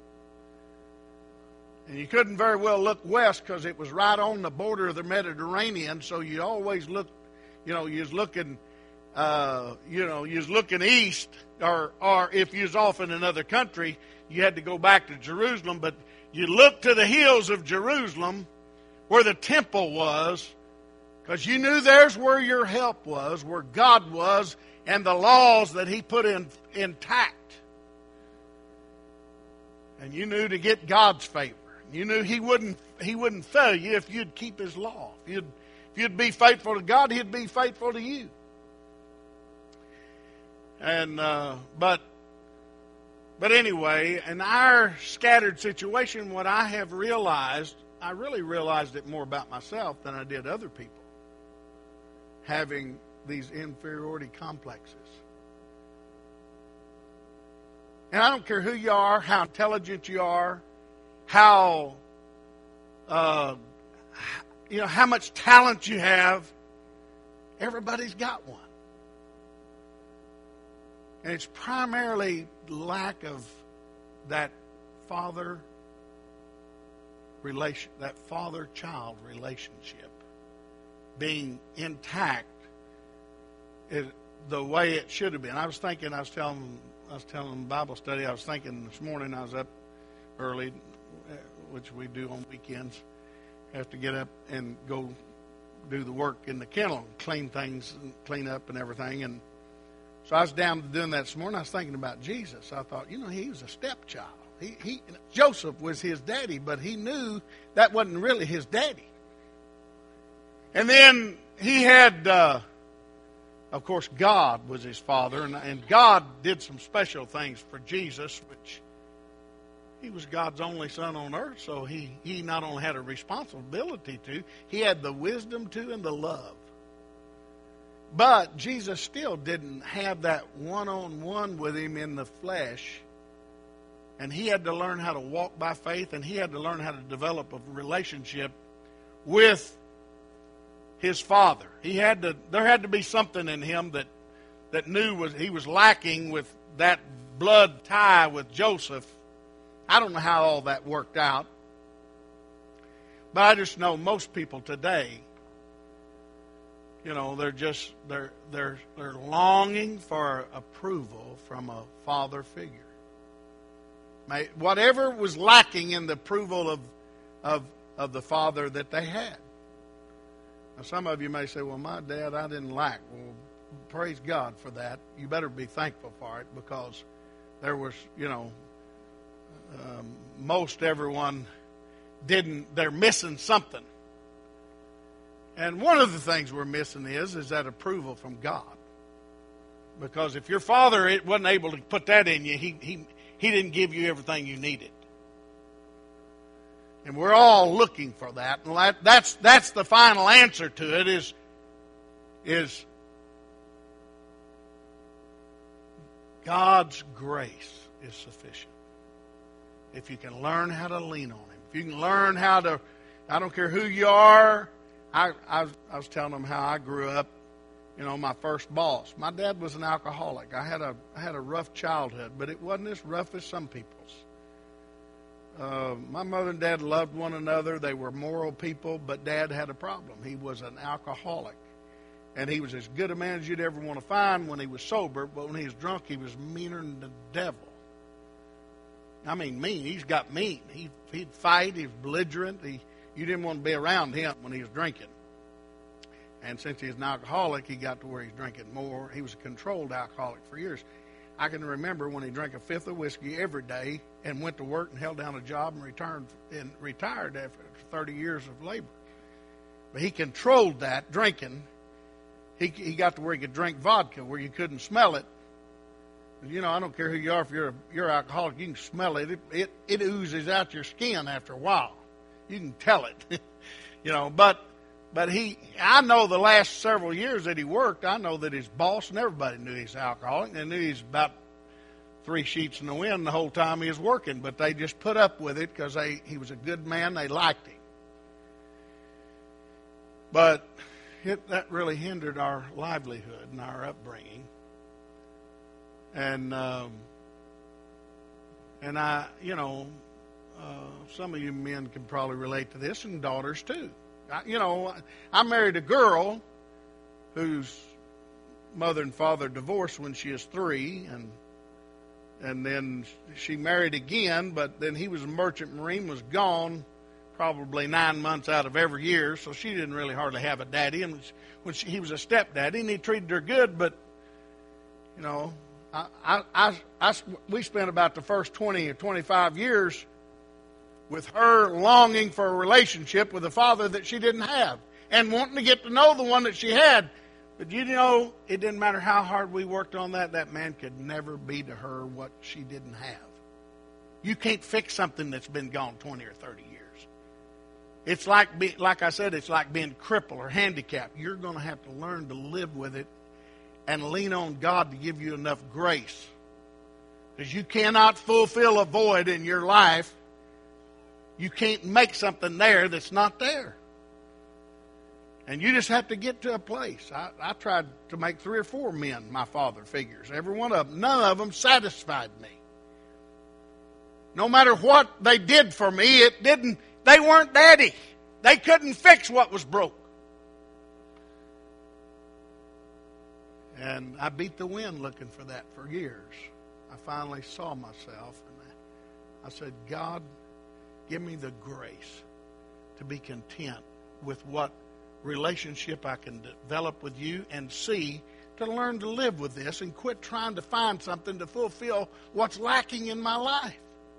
And you couldn't very well look west because it was right on the border of the Mediterranean. So you always looked, you know, you was looking east, or if you was off in another country, you had to go back to Jerusalem. But you looked to the hills of Jerusalem, where the temple was, because you knew there's where your help was, where God was, and the laws that He put intact. And you knew to get God's favor. You knew He wouldn't fail you if you'd keep His law. If you'd be faithful to God, He'd be faithful to you. And but anyway, in our scattered situation, what I have realized, I really realized it more about myself than I did other people, having these inferiority complexes. And I don't care who you are, how intelligent you are, how much talent you have. Everybody's got one. And it's primarily lack of that father-child relationship being intact the way it should have been. I was telling Bible study, I was thinking this morning, I was up early, which we do on weekends, have to get up and go do the work in the kennel, clean things, and clean up and everything. And so I was down doing that this morning. I was thinking about Jesus. I thought, you know, he was a stepchild. Joseph was his daddy, but he knew that wasn't really his daddy. And then he had, of course, God was his father, and God did some special things for Jesus, which, He was God's only son on earth, so he not only had a responsibility to, he had the wisdom to and the love. But Jesus still didn't have that one-on-one with him in the flesh. And he had to learn how to walk by faith, and he had to learn how to develop a relationship with his Father. There had to be something in him that knew he was lacking with that blood tie with Joseph. I don't know how all that worked out. But I just know most people today, they're longing for approval from a father figure. Whatever was lacking in the approval of the father that they had. Now, some of you may say, well, my dad I didn't lack. Well, praise God for that. You better be thankful for it, because there was, most everyone didn't. They're missing something. And one of the things we're missing is that approval from God. Because if your father wasn't able to put that in you, he didn't give you everything you needed. And we're all looking for that. And that's the final answer to it is God's grace is sufficient. If you can learn how to lean on Him. If you can learn how to, I don't care who you are. I was telling them how I grew up. My first boss. My dad was an alcoholic. I had a rough childhood, but it wasn't as rough as some people's. My mother and dad loved one another. They were moral people, but Dad had a problem. He was an alcoholic. And he was as good a man as you'd ever want to find when he was sober, but when he was drunk, he was meaner than the devil. I mean, mean. He's got mean. He'd fight. He was belligerent. You didn't want to be around him when he was drinking. And since he was an alcoholic, he got to where he's drinking more. He was a controlled alcoholic for years. I can remember when he drank a fifth of whiskey every day and went to work and held down a job and retired after 30 years of labor. But he controlled that drinking. He got to where he could drink vodka where you couldn't smell it. I don't care who you are. If you're alcoholic, you can smell it. It oozes out your skin after a while. You can tell it. But I know the last several years that he worked, I know that his boss and everybody knew he's alcoholic. They knew he's about 3 sheets in the wind the whole time he was working. But they just put up with it because he was a good man. They liked him. But that really hindered our livelihood and our upbringing. And some of you men can probably relate to this, and daughters too. I married a girl whose mother and father divorced when she was 3, and then she married again, but then he was a merchant marine, was gone probably 9 months out of every year, so she didn't really hardly have a daddy. And he was a stepdaddy, and he treated her good, but we spent about the first 20 or 25 years with her longing for a relationship with a father that she didn't have and wanting to get to know the one that she had. But it didn't matter how hard we worked on that man could never be to her what she didn't have. You can't fix something that's been gone 20 or 30 years. It's like I said, it's like being crippled or handicapped. You're going to have to learn to live with it and lean on God to give you enough grace. Because you cannot fulfill a void in your life. You can't make something there that's not there. And you just have to get to a place. I tried to make 3 or 4 men my father figures. Every one of them. None of them satisfied me. No matter what they did for me, they weren't daddy. They couldn't fix what was broke. And I beat the wind looking for that for years. I finally saw myself and I said, God, give me the grace to be content with what relationship I can develop with you and to learn to live with this and quit trying to find something to fulfill what's lacking in my life.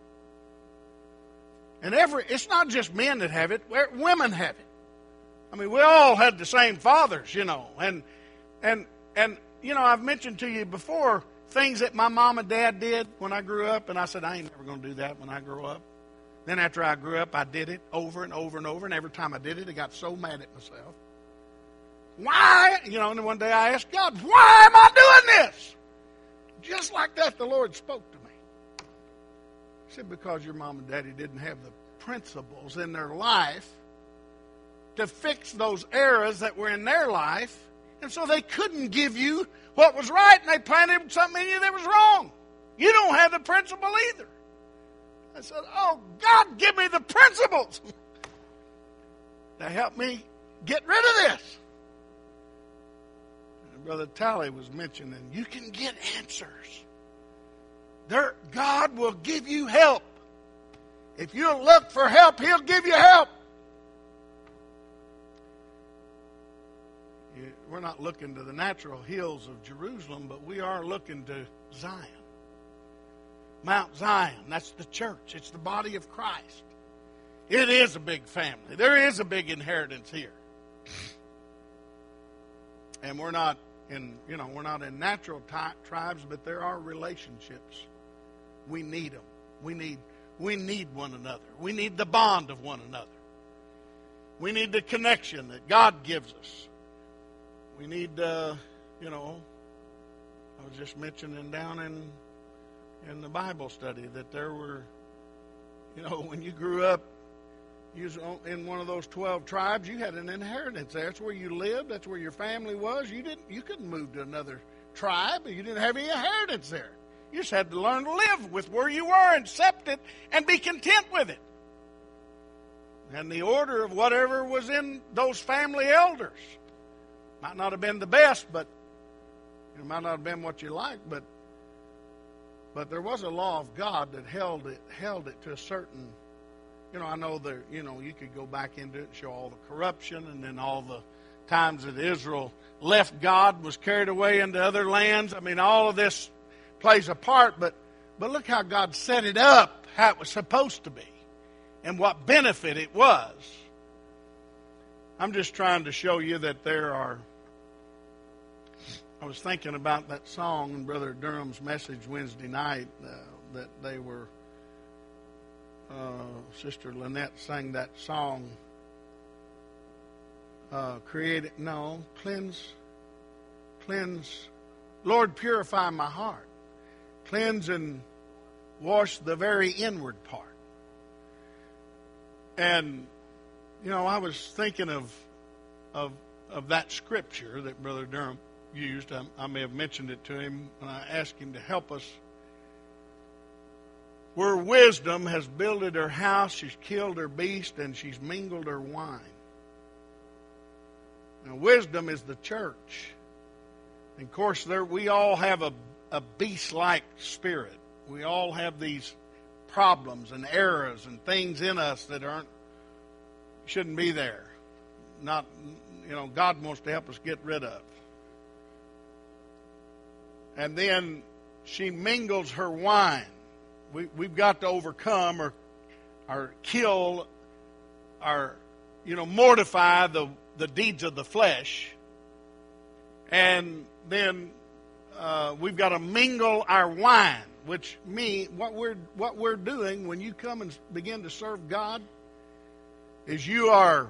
And it's not just men that have it, women have it. I mean, we all had the same fathers, and I've mentioned to you before, things that my mom and dad did when I grew up, and I said, I ain't never going to do that when I grow up. Then after I grew up, I did it over and over and over, and every time I did it, I got so mad at myself. Why? You know, and then one day I asked God, why am I doing this? Just like that, the Lord spoke to me. He said, because your mom and daddy didn't have the principles in their life to fix those errors that were in their life, and so they couldn't give you what was right, and they planted something in you that was wrong. You don't have the principle either. I said, oh, God, give me the principles to help me get rid of this. And Brother Talley was mentioning, you can get answers. God will give you help. If you'll look for help, He'll give you help. We're not looking to the natural hills of Jerusalem, but we are looking to Zion. Mount Zion, that's the church. It's the body of Christ. It is a big family. There is a big inheritance here. And we're not in natural tribes, but there are relationships. We need them. We need one another. We need the bond of one another. We need the connection that God gives us. We need, I was just mentioning down in the Bible study that there were, when you grew up, you was in one of those 12 tribes, you had an inheritance there. That's where you lived. That's where your family was. You couldn't move to another tribe. You didn't have any inheritance there. You just had to learn to live with where you were, accept it, and be content with it. And the order of whatever was in those family elders might not have been the best, but it might not have been what you liked, but there was a law of God that held it to a certain, I know there, you could go back into it and show all the corruption and then all the times that Israel left God, was carried away into other lands. I mean, all of this plays a part, but look how God set it up, how it was supposed to be, and what benefit it was. I'm just trying to show you that I was thinking about that song in Brother Durham's message Wednesday night that they were, Sister Lynette sang that song, cleanse, Lord, purify my heart. Cleanse and wash the very inward part. And, I was thinking of that scripture that Brother Durham used. I may have mentioned it to him when I asked him to help us. Where wisdom has builded her house, she's killed her beast, and she's mingled her wine. Now, wisdom is the church. And of course, we all have a beast-like spirit. We all have these problems and errors and things in us that shouldn't be there. God wants to help us get rid of. And then she mingles her wine. We've got to overcome or kill or, mortify the deeds of the flesh. And then we've got to mingle our wine, which means what we're doing when you come and begin to serve God is you are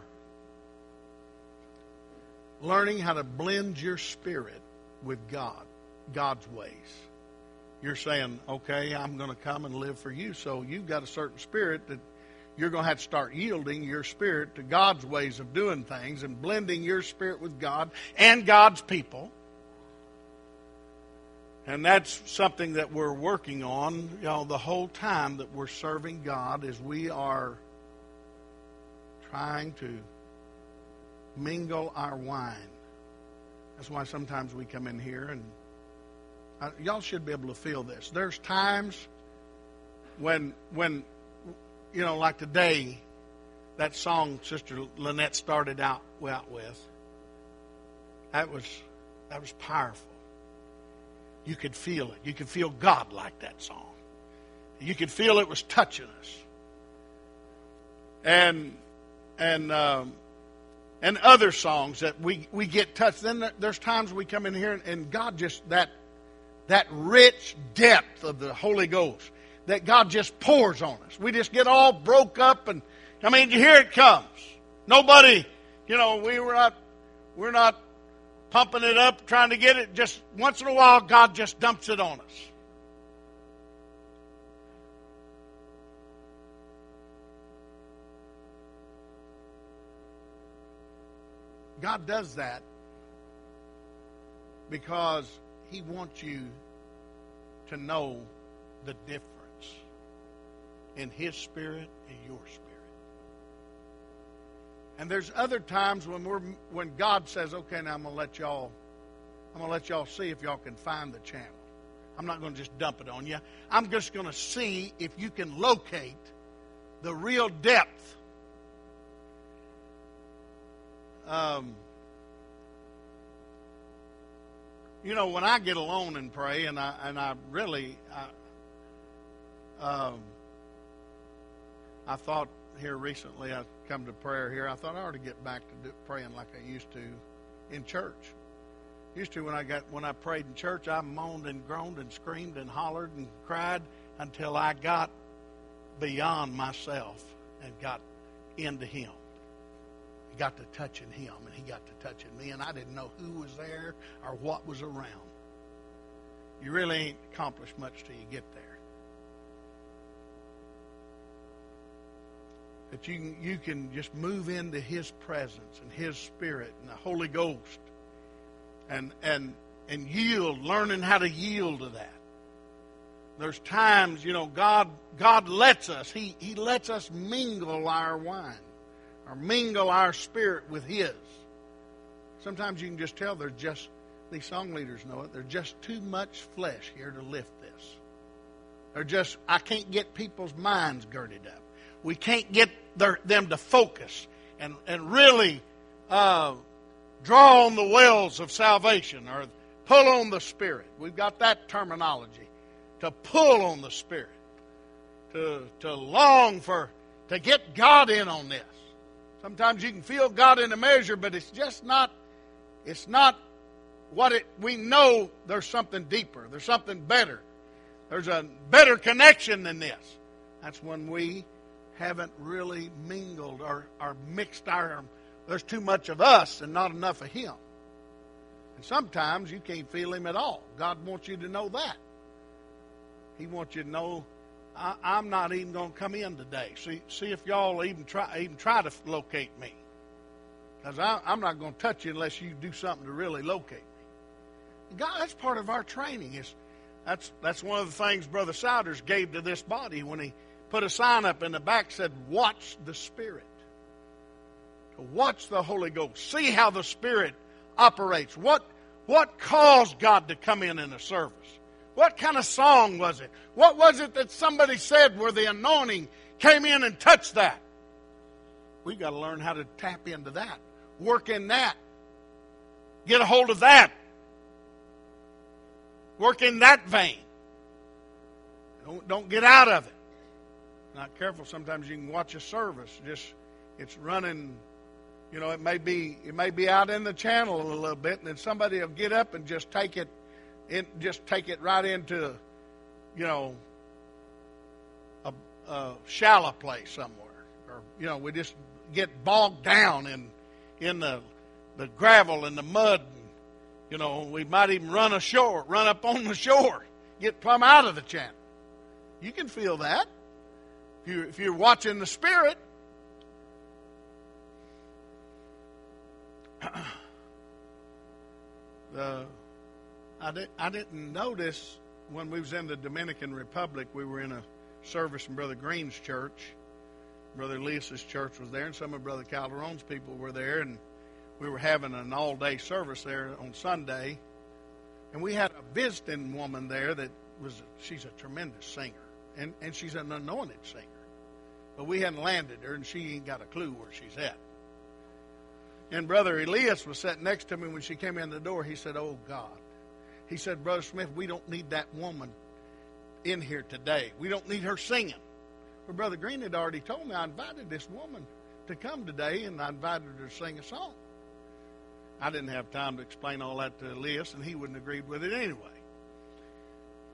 learning how to blend your spirit with God's ways. You're saying, okay, I'm going to come and live for you. So you've got a certain spirit that you're going to have to start yielding your spirit to God's ways of doing things and blending your spirit with God and God's people. And that's something that we're working on, the whole time that we're serving God, is we are trying to mingle our wine. That's why sometimes we come in here and y'all should be able to feel this. There's times when like today, that song Sister Lynette started out with, that was powerful. You could feel it. You could feel God like that song. You could feel it was touching us. And other songs that we get touched. Then there's times we come in here and God just, that that rich depth of the Holy Ghost that God just pours on us. We just get all broke up, and I mean, here it comes. Nobody, we're not pumping it up, trying to get it. Just once in a while, God just dumps it on us. God does that because He wants you to know the difference in His Spirit and your spirit. And there's other times when God says, "Okay, now I'm gonna let y'all see if y'all can find the channel. I'm not gonna just dump it on you. I'm just gonna see if you can locate the real depth." When I get alone and pray, and I thought here recently, I come to prayer here, I thought I ought to get back to praying like I used to in church. Used to when I prayed in church, I moaned and groaned and screamed and hollered and cried until I got beyond myself and got into Him. I got to touching Him, and He got to touching me, and I didn't know who was there or what was around. You really ain't accomplished much till you get there. That you can just move into His presence and His Spirit and the Holy Ghost and yield, learning how to yield to that. There's times, God lets us, He lets us mingle our wine or mingle our spirit with His. Sometimes you can just tell these song leaders know it, there's just too much flesh here to lift this. I can't get people's minds girded up. We can't get them to focus and really draw on the wells of salvation or pull on the Spirit. We've got that terminology, to pull on the Spirit, to long to get God in on this. Sometimes you can feel God in a measure, but it's not we know there's something deeper. There's something better. There's a better connection than this. That's when we haven't really mingled or mixed there's too much of us and not enough of Him. And sometimes you can't feel Him at all. God wants you to know that. He wants you to know, I'm not even going to come in today. See if y'all even try to locate me. Because I'm not going to touch you unless you do something to really locate me. God, that's part of our training. That's one of the things Brother Souders gave to this body when he put a sign up in the back said, "Watch the Spirit." To watch the Holy Ghost. See how the Spirit operates. What caused God to come in a service? What kind of song was it? What was it that somebody said where the anointing came in and touched that? We've got to learn how to tap into that. Work in that. Get a hold of that. Work in that vein. Don't get out of it. Not careful, sometimes you can watch a service. It's running, it may be out in the channel a little bit, and then somebody will get up and just take it right into, a shallow place somewhere. Or, we just get bogged down in the gravel and the mud. And, we might even run up on the shore, get plumb out of the channel. You can feel that. If you're watching the Spirit, I didn't notice when we was in the Dominican Republic, we were in a service in Brother Green's church. Brother Elias's church was there, and some of Brother Calderon's people were there, and we were having an all-day service there on Sunday. And we had a visiting woman there she's a tremendous singer, and she's an anointed singer. But we hadn't landed her, and she ain't got a clue where she's at. And Brother Elias was sitting next to me when she came in the door. He said, "Oh, God." He said, "Brother Smith, we don't need that woman in here today. We don't need her singing." Well, Brother Green had already told me I invited this woman to come today, and I invited her to sing a song. I didn't have time to explain all that to Elias, and he wouldn't agree with it anyway.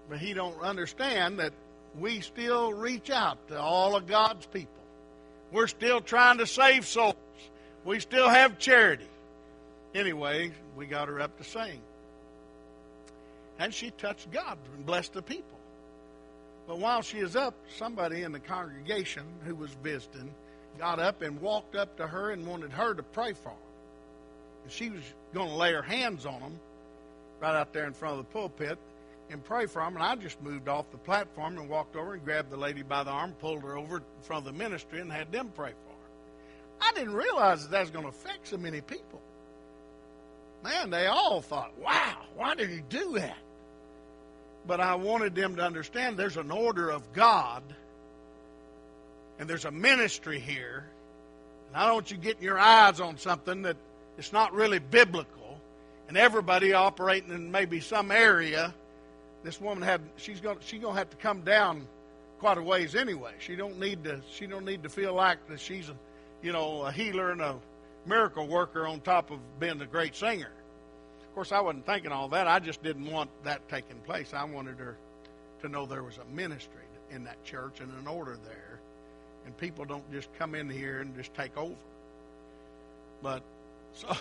But he don't understand that we still reach out to all of God's people. We're still trying to save souls. We still have charity. Anyway, we got her up to sing. And she touched God and blessed the people. But while she was up, somebody in the congregation who was visiting got up and walked up to her and wanted her to pray for her. And she was going to lay her hands on them right out there in front of the pulpit and pray for them. And I just moved off the platform and walked over and grabbed the lady by the arm, pulled her over in front of the ministry and had them pray for her. I didn't realize that was going to affect so many people. Man, they all thought, wow, why did he do that? But I wanted them to understand there's an order of God and there's a ministry here. And I don't want you getting your eyes on something that it's not really biblical. And everybody operating in maybe some area. This woman she's gonna have to come down quite a ways anyway. She don't need to feel like that she's a healer and a miracle worker on top of being a great singer. Of course, I wasn't thinking all that. I just didn't want that taking place. I wanted her to know there was a ministry in that church and an order there. And people don't just come in here and just take over. But so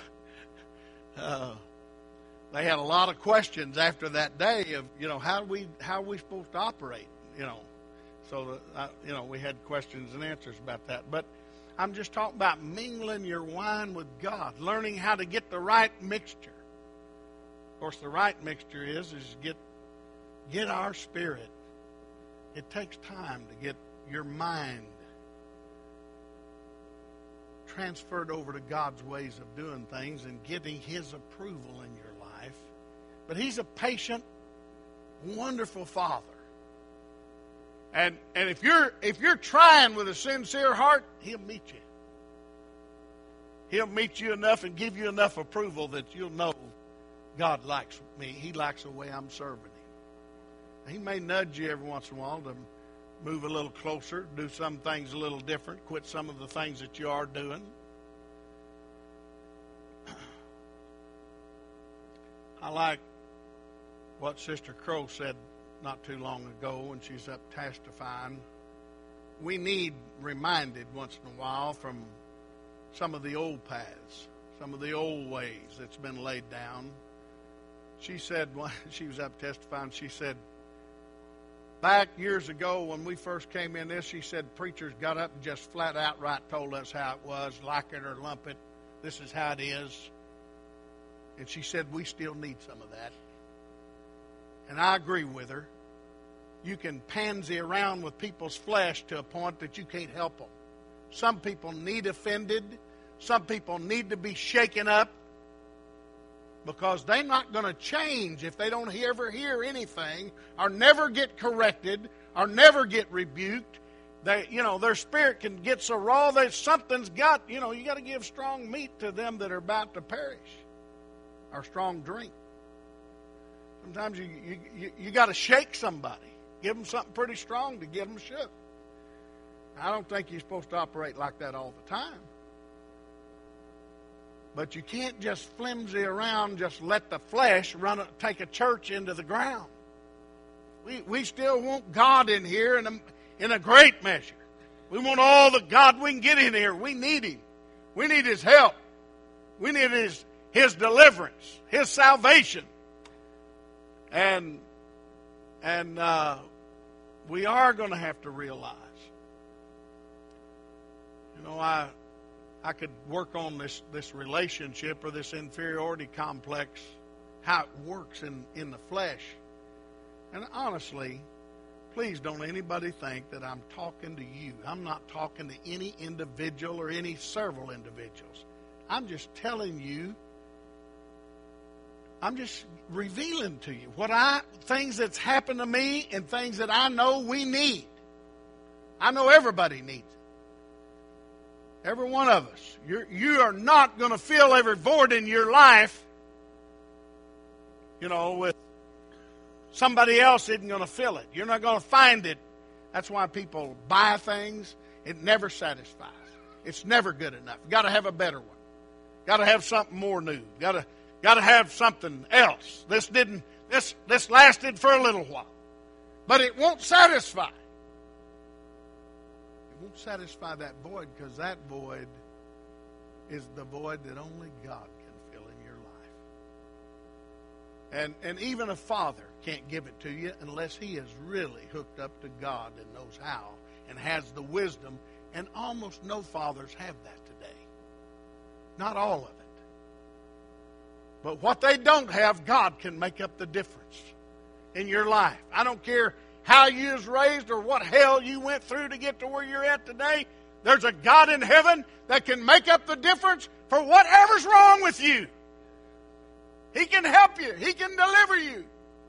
they had a lot of questions after that day of, how are we supposed to operate, So, we had questions and answers about that. But I'm just talking about mingling your wine with God, learning how to get the right mixture. Of course, the right mixture is get our spirit. It takes time to get your mind transferred over to God's ways of doing things and getting His approval in your life. But He's a patient, wonderful Father. And if you're trying with a sincere heart, He'll meet you. He'll meet you enough and give you enough approval that you'll know God likes me. He likes the way I'm serving Him. He may nudge you every once in a while to move a little closer, do some things a little different, quit some of the things that you are doing. I like what Sister Crow said not too long ago when she's up testifying. We need reminded once in a while from some of the old paths, some of the old ways that's been laid down. She said, when she was up testifying, she said, back years ago when we first came in this, she said, preachers got up and just flat out right told us how it was, like it or lump it. This is how it is. And she said, we still need some of that. And I agree with her. You can pansy around with people's flesh to a point that you can't help them. Some people need offended. Some people need to be shaken up. Because they're not going to change if they don't ever hear anything, or never get corrected, or never get rebuked. Their spirit can get so raw that something's got, you got to give strong meat to them that are about to perish, or strong drink. Sometimes you got to shake somebody, give them something pretty strong to get them shook. I don't think you're supposed to operate like that all the time. But you can't just flimsy around, just let the flesh take a church into the ground. We still want God in here in a great measure. We want all the God we can get in here. We need Him. We need His help. We need His deliverance, His salvation. And we are going to have to realize, I could work on this relationship or this inferiority complex, how it works in the flesh. And honestly, please don't anybody think that I'm talking to you. I'm not talking to any individual or any several individuals. I'm just telling you, I'm just revealing to you things that's happened to me and things that I know we need. I know everybody needs it. Every one of us. You are not going to fill every void in your life, with somebody else isn't going to fill it. You're not going to find it. That's why people buy things. It never satisfies. It's never good enough. You've got to have a better one. Got to have something more new. Got to have something else. This lasted for a little while. But it won't satisfy. It won't satisfy that void, because that void is the void that only God can fill in your life. And even a father can't give it to you unless he is really hooked up to God and knows how and has the wisdom. And almost no fathers have that today. Not all of it. But what they don't have, God can make up the difference in your life. I don't care how you was raised or what hell you went through to get to where you're at today. There's a God in heaven that can make up the difference for whatever's wrong with you. He can help you. He can deliver you.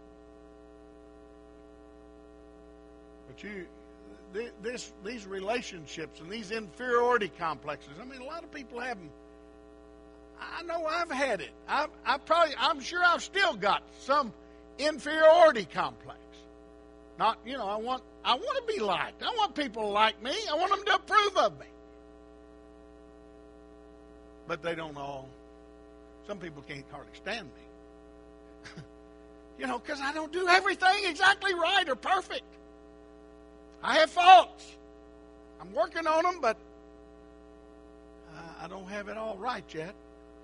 But these relationships and these inferiority complexes, I mean, a lot of people have them. I know I've had it. I'm sure I've still got some inferiority complex. Not, I want to be liked. I want people to like me. I want them to approve of me. But they don't all. Some people can't hardly stand me. Because I don't do everything exactly right or perfect. I have faults. I'm working on them, but I don't have it all right yet.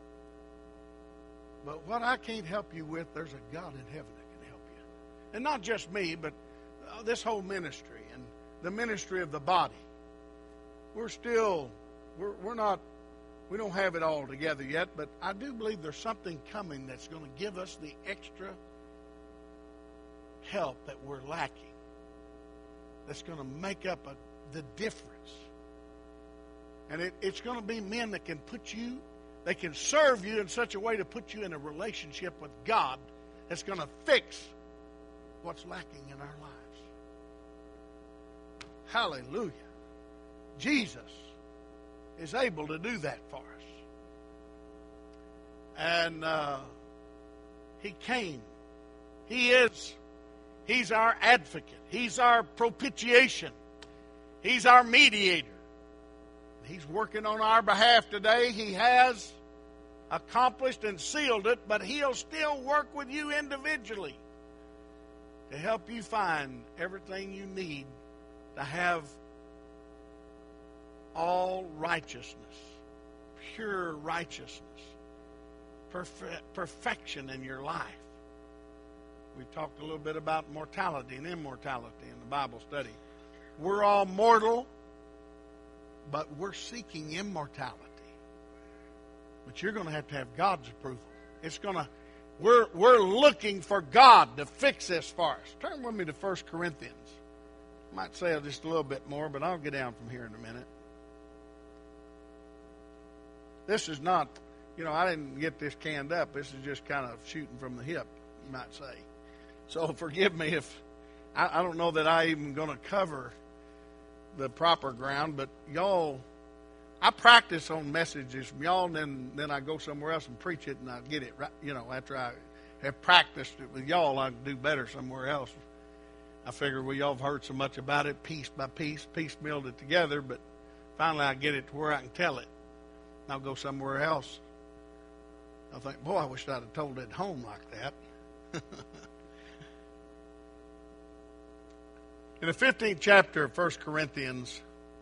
But what I can't help you with, there's a God in heaven that can help you. And not just me, but this whole ministry and the ministry of the body. We don't have it all together yet, but I do believe there's something coming that's going to give us the extra help that we're lacking. That's going to make up the difference. And it's going to be men that can they can serve you in such a way to put you in a relationship with God that's going to fix what's lacking in our lives. Hallelujah. Jesus is able to do that for us. And He came. He's our advocate. He's our propitiation. He's our mediator. He's working on our behalf today. He has accomplished and sealed it, but He'll still work with you individually to help you find everything you need to have all righteousness, pure righteousness, perfection in your life. We talked a little bit about mortality and immortality in the Bible study. We're all mortal, but we're seeking immortality. But you're going to have God's approval. We're looking for God to fix this for us. Turn with me to 1 Corinthians. I might say just a little bit more, but I'll get down from here in a minute. This is not, I didn't get this canned up. This is just kind of shooting from the hip, you might say. So forgive me if I don't know that I'm even going to cover the proper ground, but y'all, I practice on messages from y'all, and then I go somewhere else and preach it, and I get it right. After I have practiced it with y'all, I can do better somewhere else. I figure, y'all have heard so much about it, piece by piece, piecemealed it together, but finally I get it to where I can tell it. And I'll go somewhere else. I'll think, boy, I wish I'd have told it at home like that. In the 15th chapter of 1 Corinthians,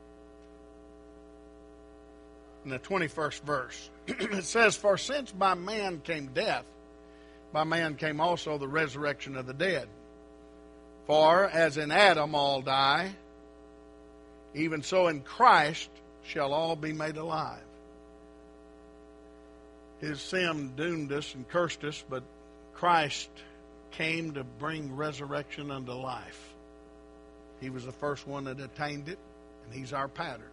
in the 21st verse, it says, "For since by man came death, by man came also the resurrection of the dead. For as in Adam all die, even so in Christ shall all be made alive." His sin doomed us and cursed us, but Christ came to bring resurrection unto life. He was the first one that attained it, and He's our pattern.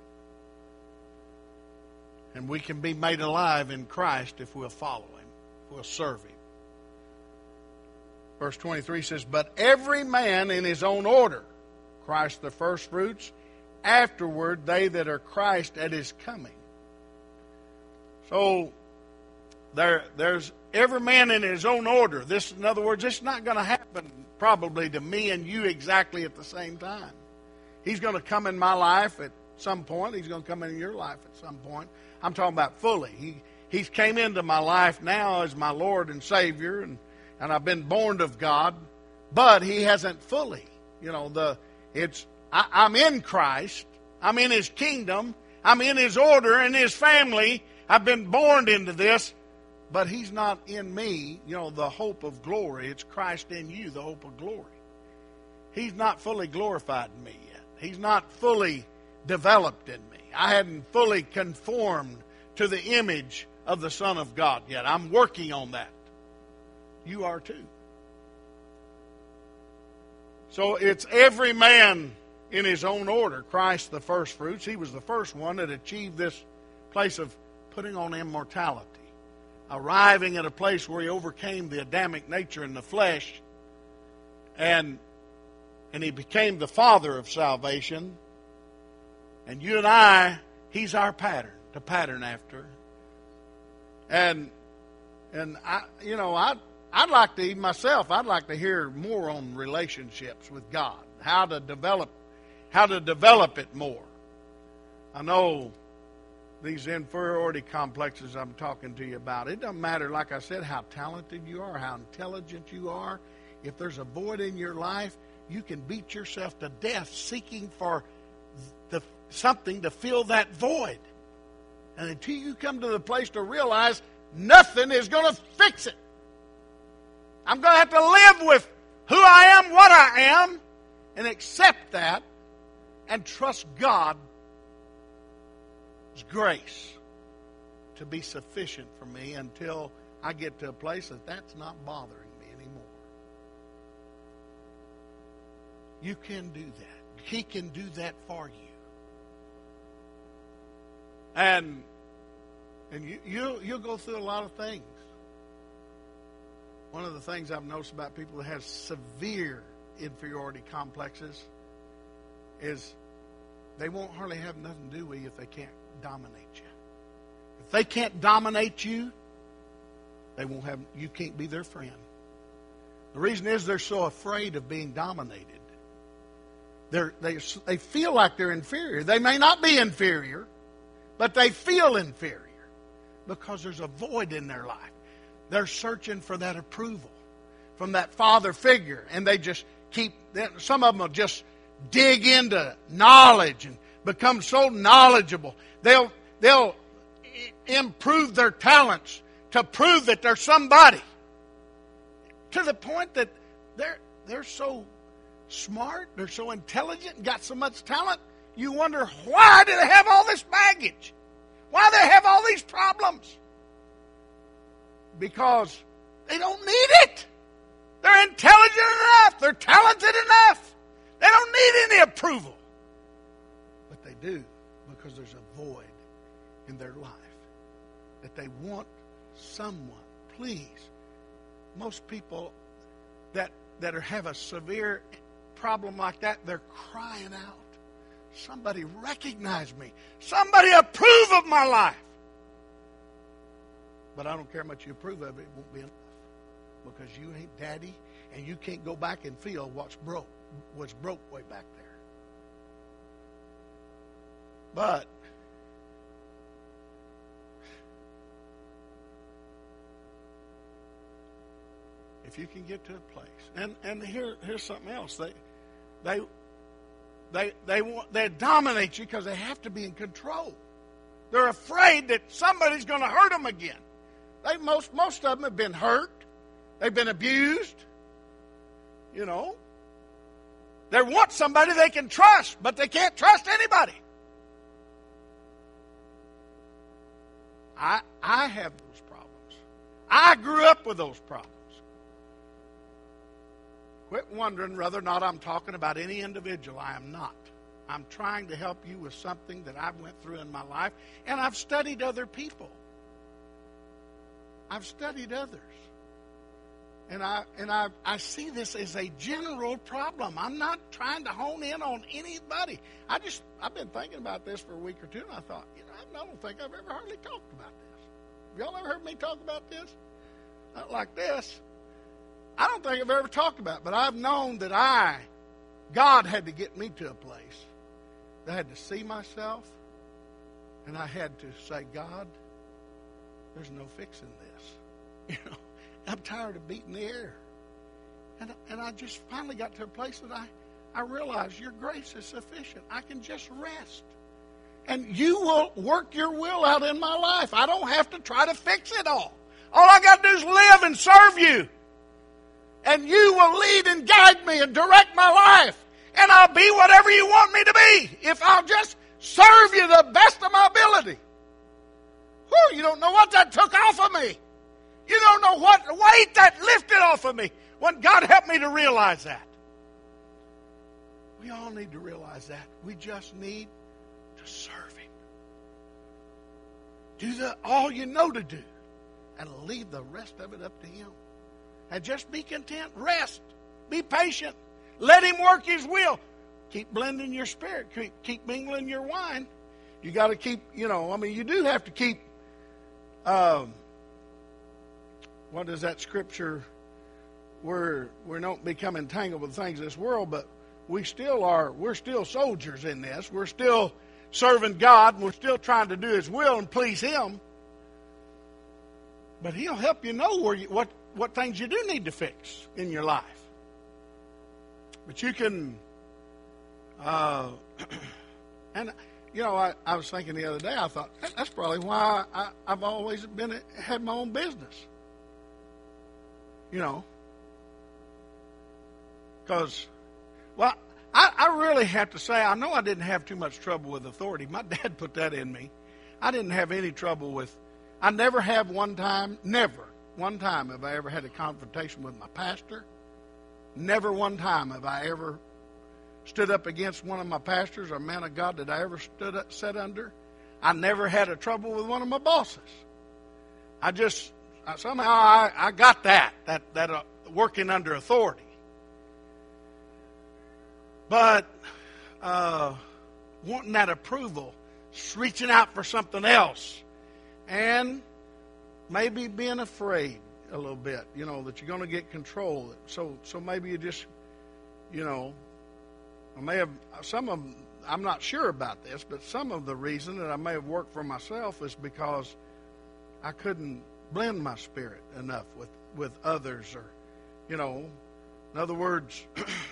And we can be made alive in Christ if we'll follow Him, if we'll serve Him. Verse 23 says, "But every man in his own order, Christ the firstfruits, afterward they that are Christ at His coming." So there's every man in his own order. This, in other words, this is not going to happen probably to me and you exactly at the same time. He's going to come in my life at some point. He's going to come in your life at some point. I'm talking about fully. He's came into my life now as my Lord and Savior, and I've been born of God, but He hasn't fully I'm in Christ. I'm in His kingdom. I'm in His order and His family. I've been born into this. But He's not in me, the hope of glory. It's Christ in you, the hope of glory. He's not fully glorified in me yet. He's not fully developed in me. I hadn't fully conformed to the image of the Son of God yet. I'm working on that. You are too. So it's every man in his own order. Christ the first fruits. He was the first one that achieved this place of putting on immortality. Arriving at a place where He overcame the Adamic nature in the flesh. And He became the Father of salvation. And you and I, He's our pattern, to pattern after. And I'd like to, myself, I'd like to hear more on relationships with God. How to develop it more. I know these inferiority complexes I'm talking to you about. It doesn't matter, like I said, how talented you are, how intelligent you are. If there's a void in your life, you can beat yourself to death seeking for something to fill that void. And until you come to the place to realize nothing is going to fix it. I'm going to have to live with who I am, what I am, and accept that and trust God's grace to be sufficient for me until I get to a place that that's not bothering me anymore. You can do that. He can do that for you. And you'll go through a lot of things. One of the things I've noticed about people that have severe inferiority complexes is they won't hardly have nothing to do with you if they can't dominate you. If they can't dominate you, you can't be their friend. The reason is they're so afraid of being dominated. They feel like they're inferior. They may not be inferior, but they feel inferior because there's a void in their life. They're searching for that approval from that father figure, and they just some of them will just dig into knowledge and become so knowledgeable. They'll improve their talents to prove that they're somebody, to the point that they're so smart, they're so intelligent, and got so much talent, you wonder, why do they have all this baggage? Why do they have all these problems? Because they don't need it. They're intelligent enough. They're talented enough. They don't need any approval. But they do, because there's a void in their life that they want someone. Please, most people that have a severe problem like that, they're crying out. Somebody recognize me. Somebody approve of my life. But I don't care how much you approve of it, it won't be enough. Because you ain't daddy, and you can't go back and feel what's broke way back there. But if you can get to a place, and here's something else. They dominate you because they have to be in control. They're afraid that somebody's going to hurt them again. Most of them have been hurt. They've been abused. They want somebody they can trust, but they can't trust anybody. I have those problems. I grew up with those problems. Quit wondering whether or not I'm talking about any individual. I am not. I'm trying to help you with something that I went through in my life, and I've studied other people. I've studied others. And I see this as a general problem. I'm not trying to hone in on anybody. I've been thinking about this for a week or two, and I thought, I don't think I've ever hardly talked about this. Have y'all ever heard me talk about this? Not like this. I don't think I've ever talked about it, but I've known that God had to get me to a place that I had to see myself, and I had to say, God, there's no fixing this. I'm tired of beating the air. And I just finally got to a place that I realize your grace is sufficient. I can just rest. And you will work your will out in my life. I don't have to try to fix it all. All I got to do is live and serve you. And you will lead and guide me and direct my life. And I'll be whatever you want me to be if I'll just serve you the best of my ability. Whew, you don't know what that took off of me. You don't know what weight that lifted off of me when God helped me to realize that. We all need to realize that. We just need to serve Him. Do all you know to do and leave the rest of it up to Him. And just be content. Rest. Be patient. Let Him work His will. Keep blending your spirit. Keep mingling your wine. You got to keep, you do have to keep, what is that scripture? We don't become entangled with things of this world, but we're still soldiers in this. We're still serving God, and we're still trying to do His will and please Him. But He'll help you know what things you do need to fix in your life. But you can, and I was thinking the other day, I thought, that's probably why I've always had my own business. Because, I really have to say, I know I didn't have too much trouble with authority. My dad put that in me. I didn't have any trouble with, I never have one time have I ever had a confrontation with my pastor. Never one time have I ever stood up against one of my pastors or man of God that I ever sat under. I never had a trouble with one of my bosses. Somehow I got that working under authority. But wanting that approval, reaching out for something else, and maybe being afraid a little bit, that you're going to get control. So maybe you just, I may have, some of them, I'm not sure about this, but some of the reason that I may have worked for myself is because I couldn't blend my spirit enough with others, or, in other words,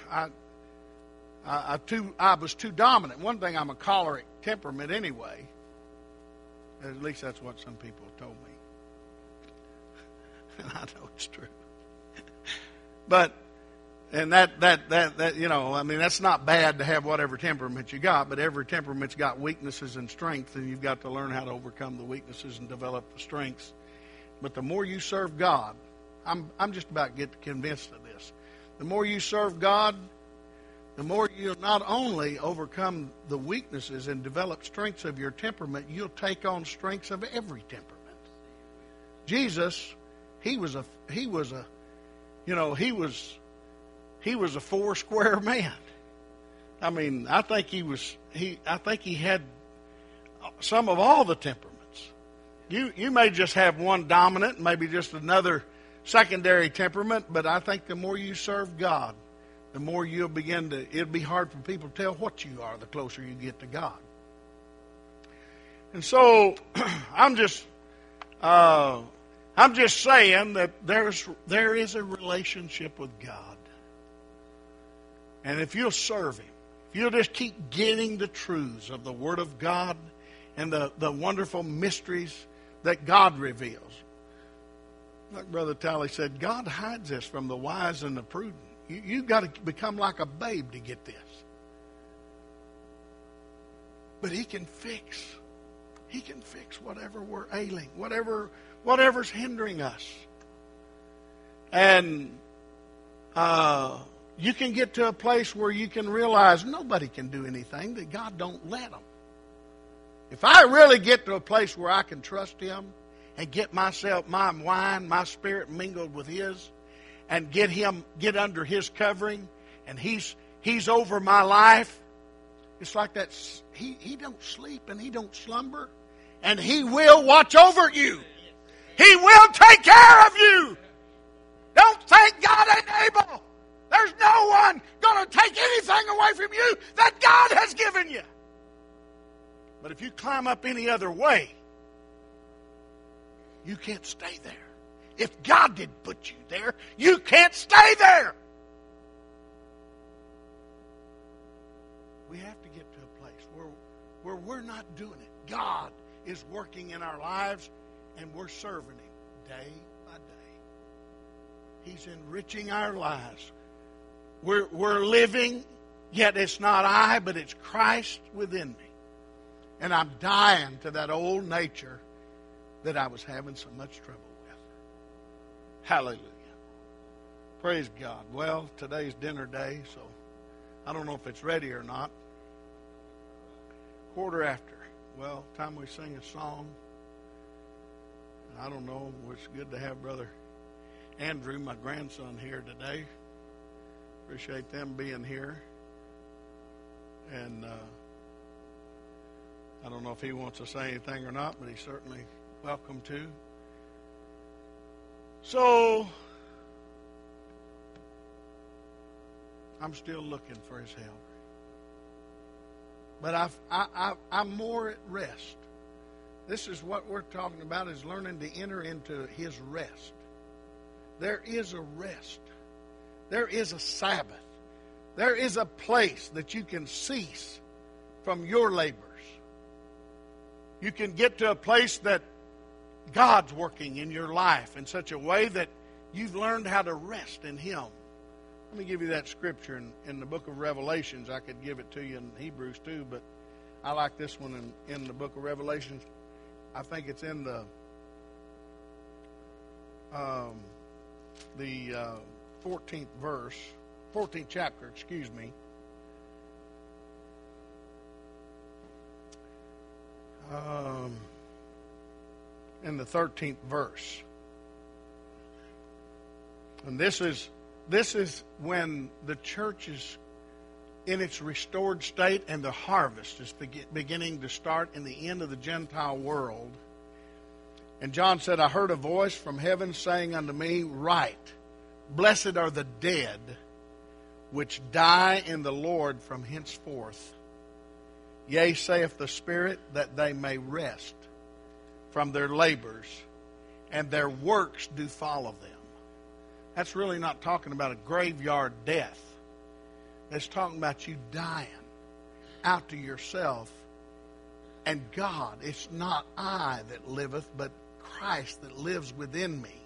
I was too dominant. One thing, I'm a choleric temperament anyway. At least that's what some people have told me. And I know it's true. But, and that's not bad to have whatever temperament you got, but every temperament's got weaknesses and strengths, and you've got to learn how to overcome the weaknesses and develop the strengths. But the more you serve God, I'm just about get convinced of this. The more you serve God, the more you'll not only overcome the weaknesses and develop strengths of your temperament, you'll take on strengths of every temperament. Jesus, he was a four-square man. I mean, I think he had some of all the temperaments. You may just have one dominant, maybe just another secondary temperament, but I think the more you serve God, the more you'll it'll be hard for people to tell what you are the closer you get to God. And so, I'm just saying that there is a relationship with God. And if you'll serve Him, if you'll just keep getting the truths of the Word of God and the wonderful mysteries that God reveals. Like Brother Talley said, God hides this from the wise and the prudent. You've got to become like a babe to get this. But He can fix whatever we're ailing, whatever's hindering us. And you can get to a place where you can realize nobody can do anything that God don't let them. If I really get to a place where I can trust Him and get my wine, my spirit mingled with His, and get under His covering, and He's over my life, it's like that. He don't sleep and He don't slumber, and He will watch over you. He will take care of you. Don't think God ain't able. There's no one going to take anything away from you that God has given you. But if you climb up any other way, you can't stay there. If God did put you there, you can't stay there. We have to get to a place where we're not doing it. God is working in our lives, and we're serving Him day by day. He's enriching our lives. We're living, yet it's not I, but it's Christ within me. And I'm dying to that old nature that I was having so much trouble with. Hallelujah. Praise God. Well, today's dinner day, so I don't know if it's ready or not. 1:15. Well, time we sing a song. I don't know. It's good to have Brother Andrew, my grandson, here today. Appreciate them being here. And I don't know if he wants to say anything or not, but he's certainly welcome to. So, I'm still looking for His help. But I'm more at rest. This is what we're talking about, is learning to enter into His rest. There is a rest. There is a Sabbath. There is a place that you can cease from your labors. You can get to a place that God's working in your life in such a way that you've learned how to rest in Him. Let me give you that scripture in the book of Revelations. I could give it to you in Hebrews too, but I like this one in the book of Revelations. I think it's in the 14th verse, 14th chapter, excuse me. In the 13th verse. And this is when the church is in its restored state and the harvest is beginning to start in the end of the Gentile world. And John said, I heard a voice from heaven saying unto me, Write, blessed are the dead which die in the Lord from henceforth. Yea, saith the Spirit, that they may rest from their labors, and their works do follow them. That's really not talking about a graveyard death. It's talking about you dying out to yourself and God. It's not I that liveth, but Christ that lives within me.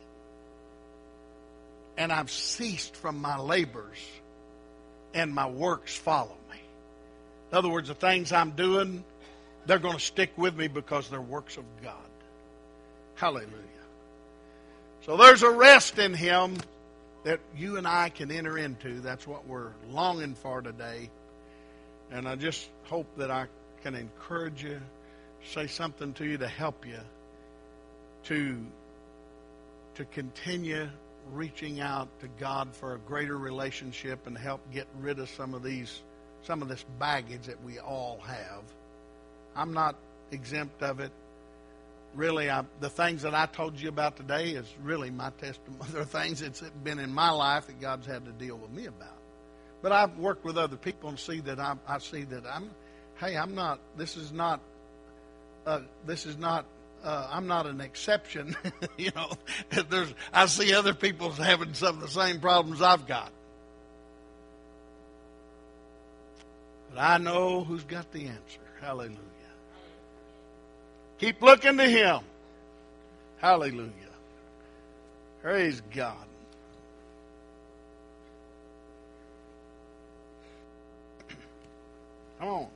And I've ceased from my labors, and my works follow me. In other words, the things I'm doing, they're going to stick with me because they're works of God. Hallelujah. So there's a rest in Him that you and I can enter into. That's what we're longing for today. And I just hope that I can encourage you, say something to you to help you to continue reaching out to God for a greater relationship and help get rid of some of this baggage that we all have. I'm not exempt of it. Really, the things that I told you about today is really my testimony. There are things that's been in my life that God's had to deal with me about. But I've worked with other people and see that I see that I'm not. This is not. I'm not an exception. You know, I see other people having some of the same problems I've got. But I know who's got the answer. Hallelujah. Keep looking to Him. Hallelujah. Praise God. Come on.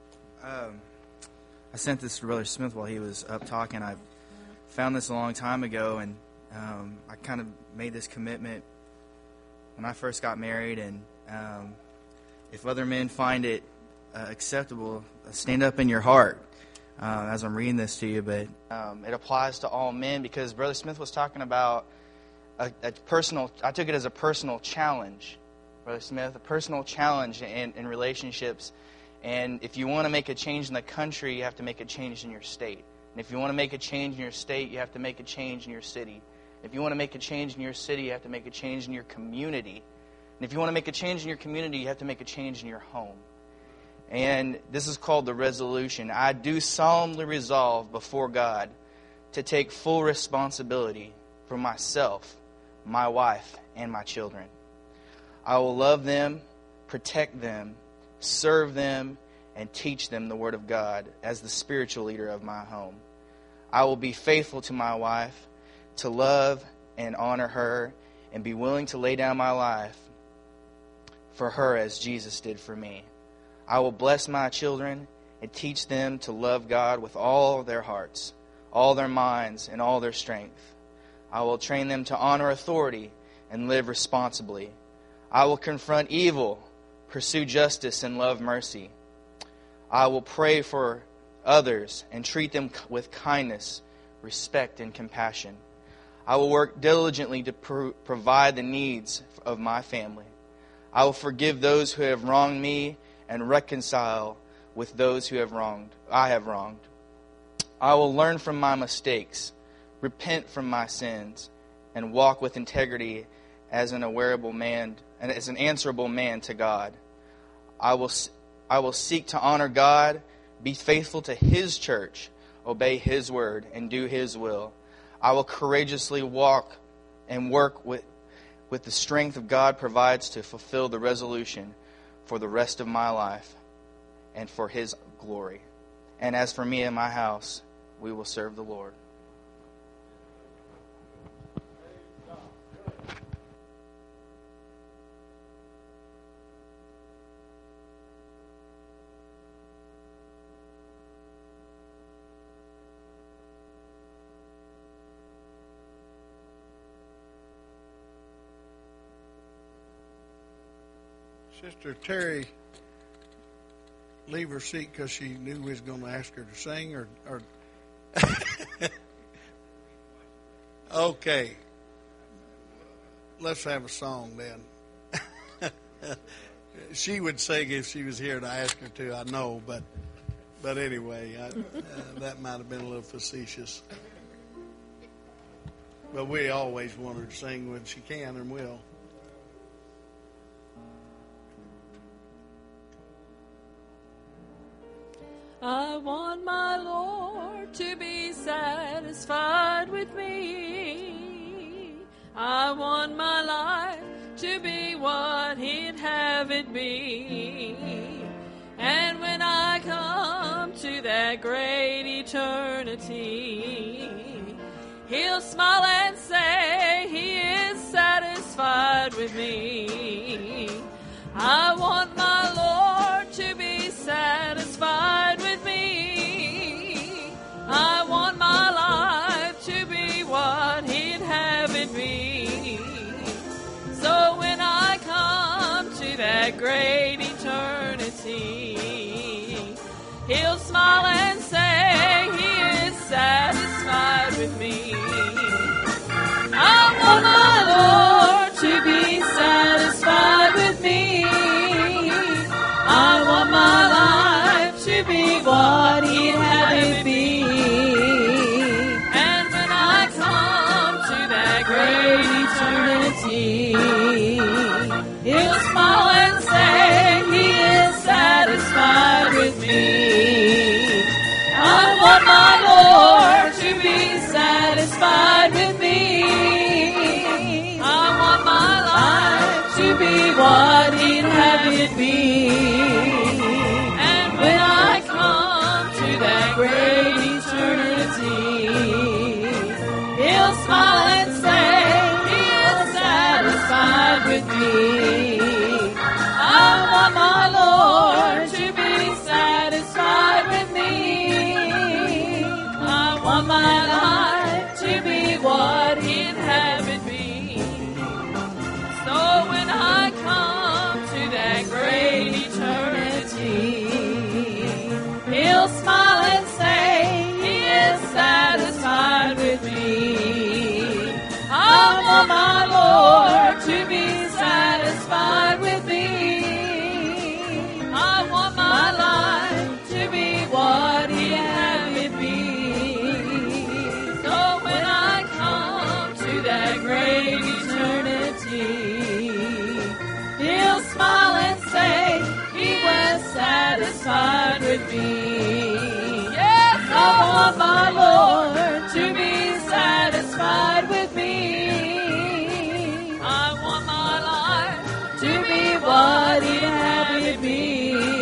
I sent this to Brother Smith while he was up talking. I found this a long time ago, and I kind of made this commitment when I first got married. And if other men find it acceptable, stand up in your heart. As I'm reading this to you, but it applies to all men because Brother Smith was talking about a personal. I took it as a personal challenge, Brother Smith, a personal challenge in relationships. And if you want to make a change in the country, you have to make a change in your state. And if you want to make a change in your state, you have to make a change in your city. If you want to make a change in your city, you have to make a change in your community. And if you want to make a change in your community, you have to make a change in your home. And this is called the resolution. I do solemnly resolve before God to take full responsibility for myself, my wife, and my children. I will love them, protect them, serve them, and teach them the Word of God as the spiritual leader of my home. I will be faithful to my wife, to love and honor her, and be willing to lay down my life for her as Jesus did for me. I will bless my children and teach them to love God with all their hearts, all their minds, and all their strength. I will train them to honor authority and live responsibly. I will confront evil, pursue justice, and love mercy. I will pray for others and treat them with kindness, respect, and compassion. I will work diligently to provide the needs of my family. I will forgive those who have wronged me and reconcile with those who I have wronged. I will learn from my mistakes, repent from my sins, and walk with integrity as an answerable man to God. I will seek to honor God, be faithful to His church, obey His word, and do His will. I will courageously walk and work with the strength of God provides to fulfill the resolution for the rest of my life and for His glory. And as for me and my house, we will serve the Lord. Sister Terry leave her seat because she knew we was going to ask her to sing, or okay. Let's have a song then. She would sing if she was here to ask her to, I know, but anyway, that might have been a little facetious. But we always want her to sing when she can and will. I want my Lord to be satisfied with me. I want my life to be what He'd have it be. And when I come to that great eternity, He'll smile and say He is satisfied with me. I want my Lord to be satisfied with me. I want my life to be what He'd have it be. So when I come to that great eternity, He'll smile and say He is satisfied with me. I want my Lord to be satisfied with me. I want my life to be what He'd have it be. And when I come to that great eternity, He'll smile and say He is satisfied with me. I want my Lord to be satisfied with me. I want my life to be what He'd have it be. And when I come to that great eternity, He'll smile and say He is satisfied with me. I want my Lord to be satisfied with me. I want my life to be what He'd have it be. So when I come to that great eternity, He'll smile and say He is satisfied with me. I want my Lord to be satisfied with me. I want my life to be what He'd have it be. So when I come to that great eternity, He'll smile and say He was satisfied with me. Yes, I want my Lord to be satisfied with me. I want my life to be what He'd have it be.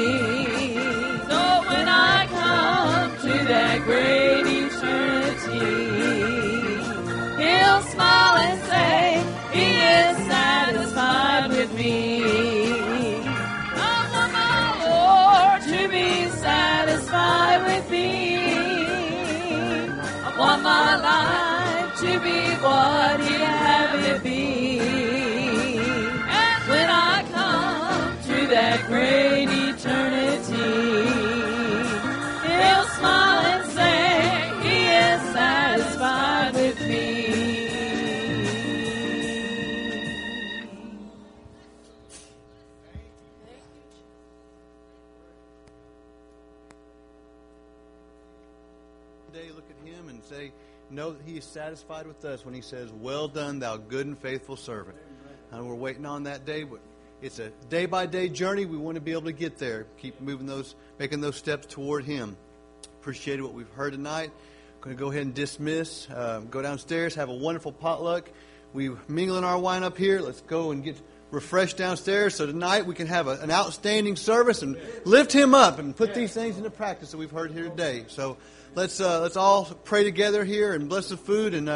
say, know that He is satisfied with us when He says, "Well done, thou good and faithful servant." And we're waiting on that day. But it's a day-by-day journey. We want to be able to get there. Keep making those steps toward Him. Appreciate what we've heard tonight. Going to go ahead and dismiss. Go downstairs. Have a wonderful potluck. We're mingling our wine up here. Let's go and get refreshed downstairs. So tonight we can have an outstanding service and lift Him up and put these things into practice that we've heard here today. So let's all pray together here and bless the food and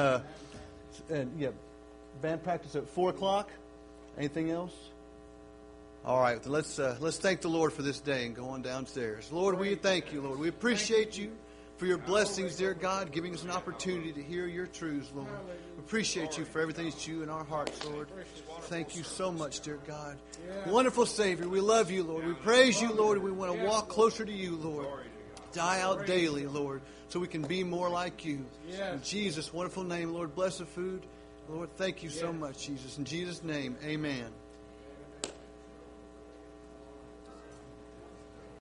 band practice at 4:00. Anything else? All right. Let's thank the Lord for this day and go on downstairs. Lord, we thank You, Lord. We appreciate You for Your blessings, dear God, giving us an opportunity to hear Your truths, Lord. We appreciate You for everything that You in our hearts, Lord. Thank You so much, dear God. Wonderful Savior, we love You, Lord. We praise You, Lord. We want to walk closer to You, Lord. Die out daily, Lord, so we can be more like You. In Jesus' wonderful name, Lord, bless the food. Lord, thank You so much, Jesus. In Jesus' name, amen.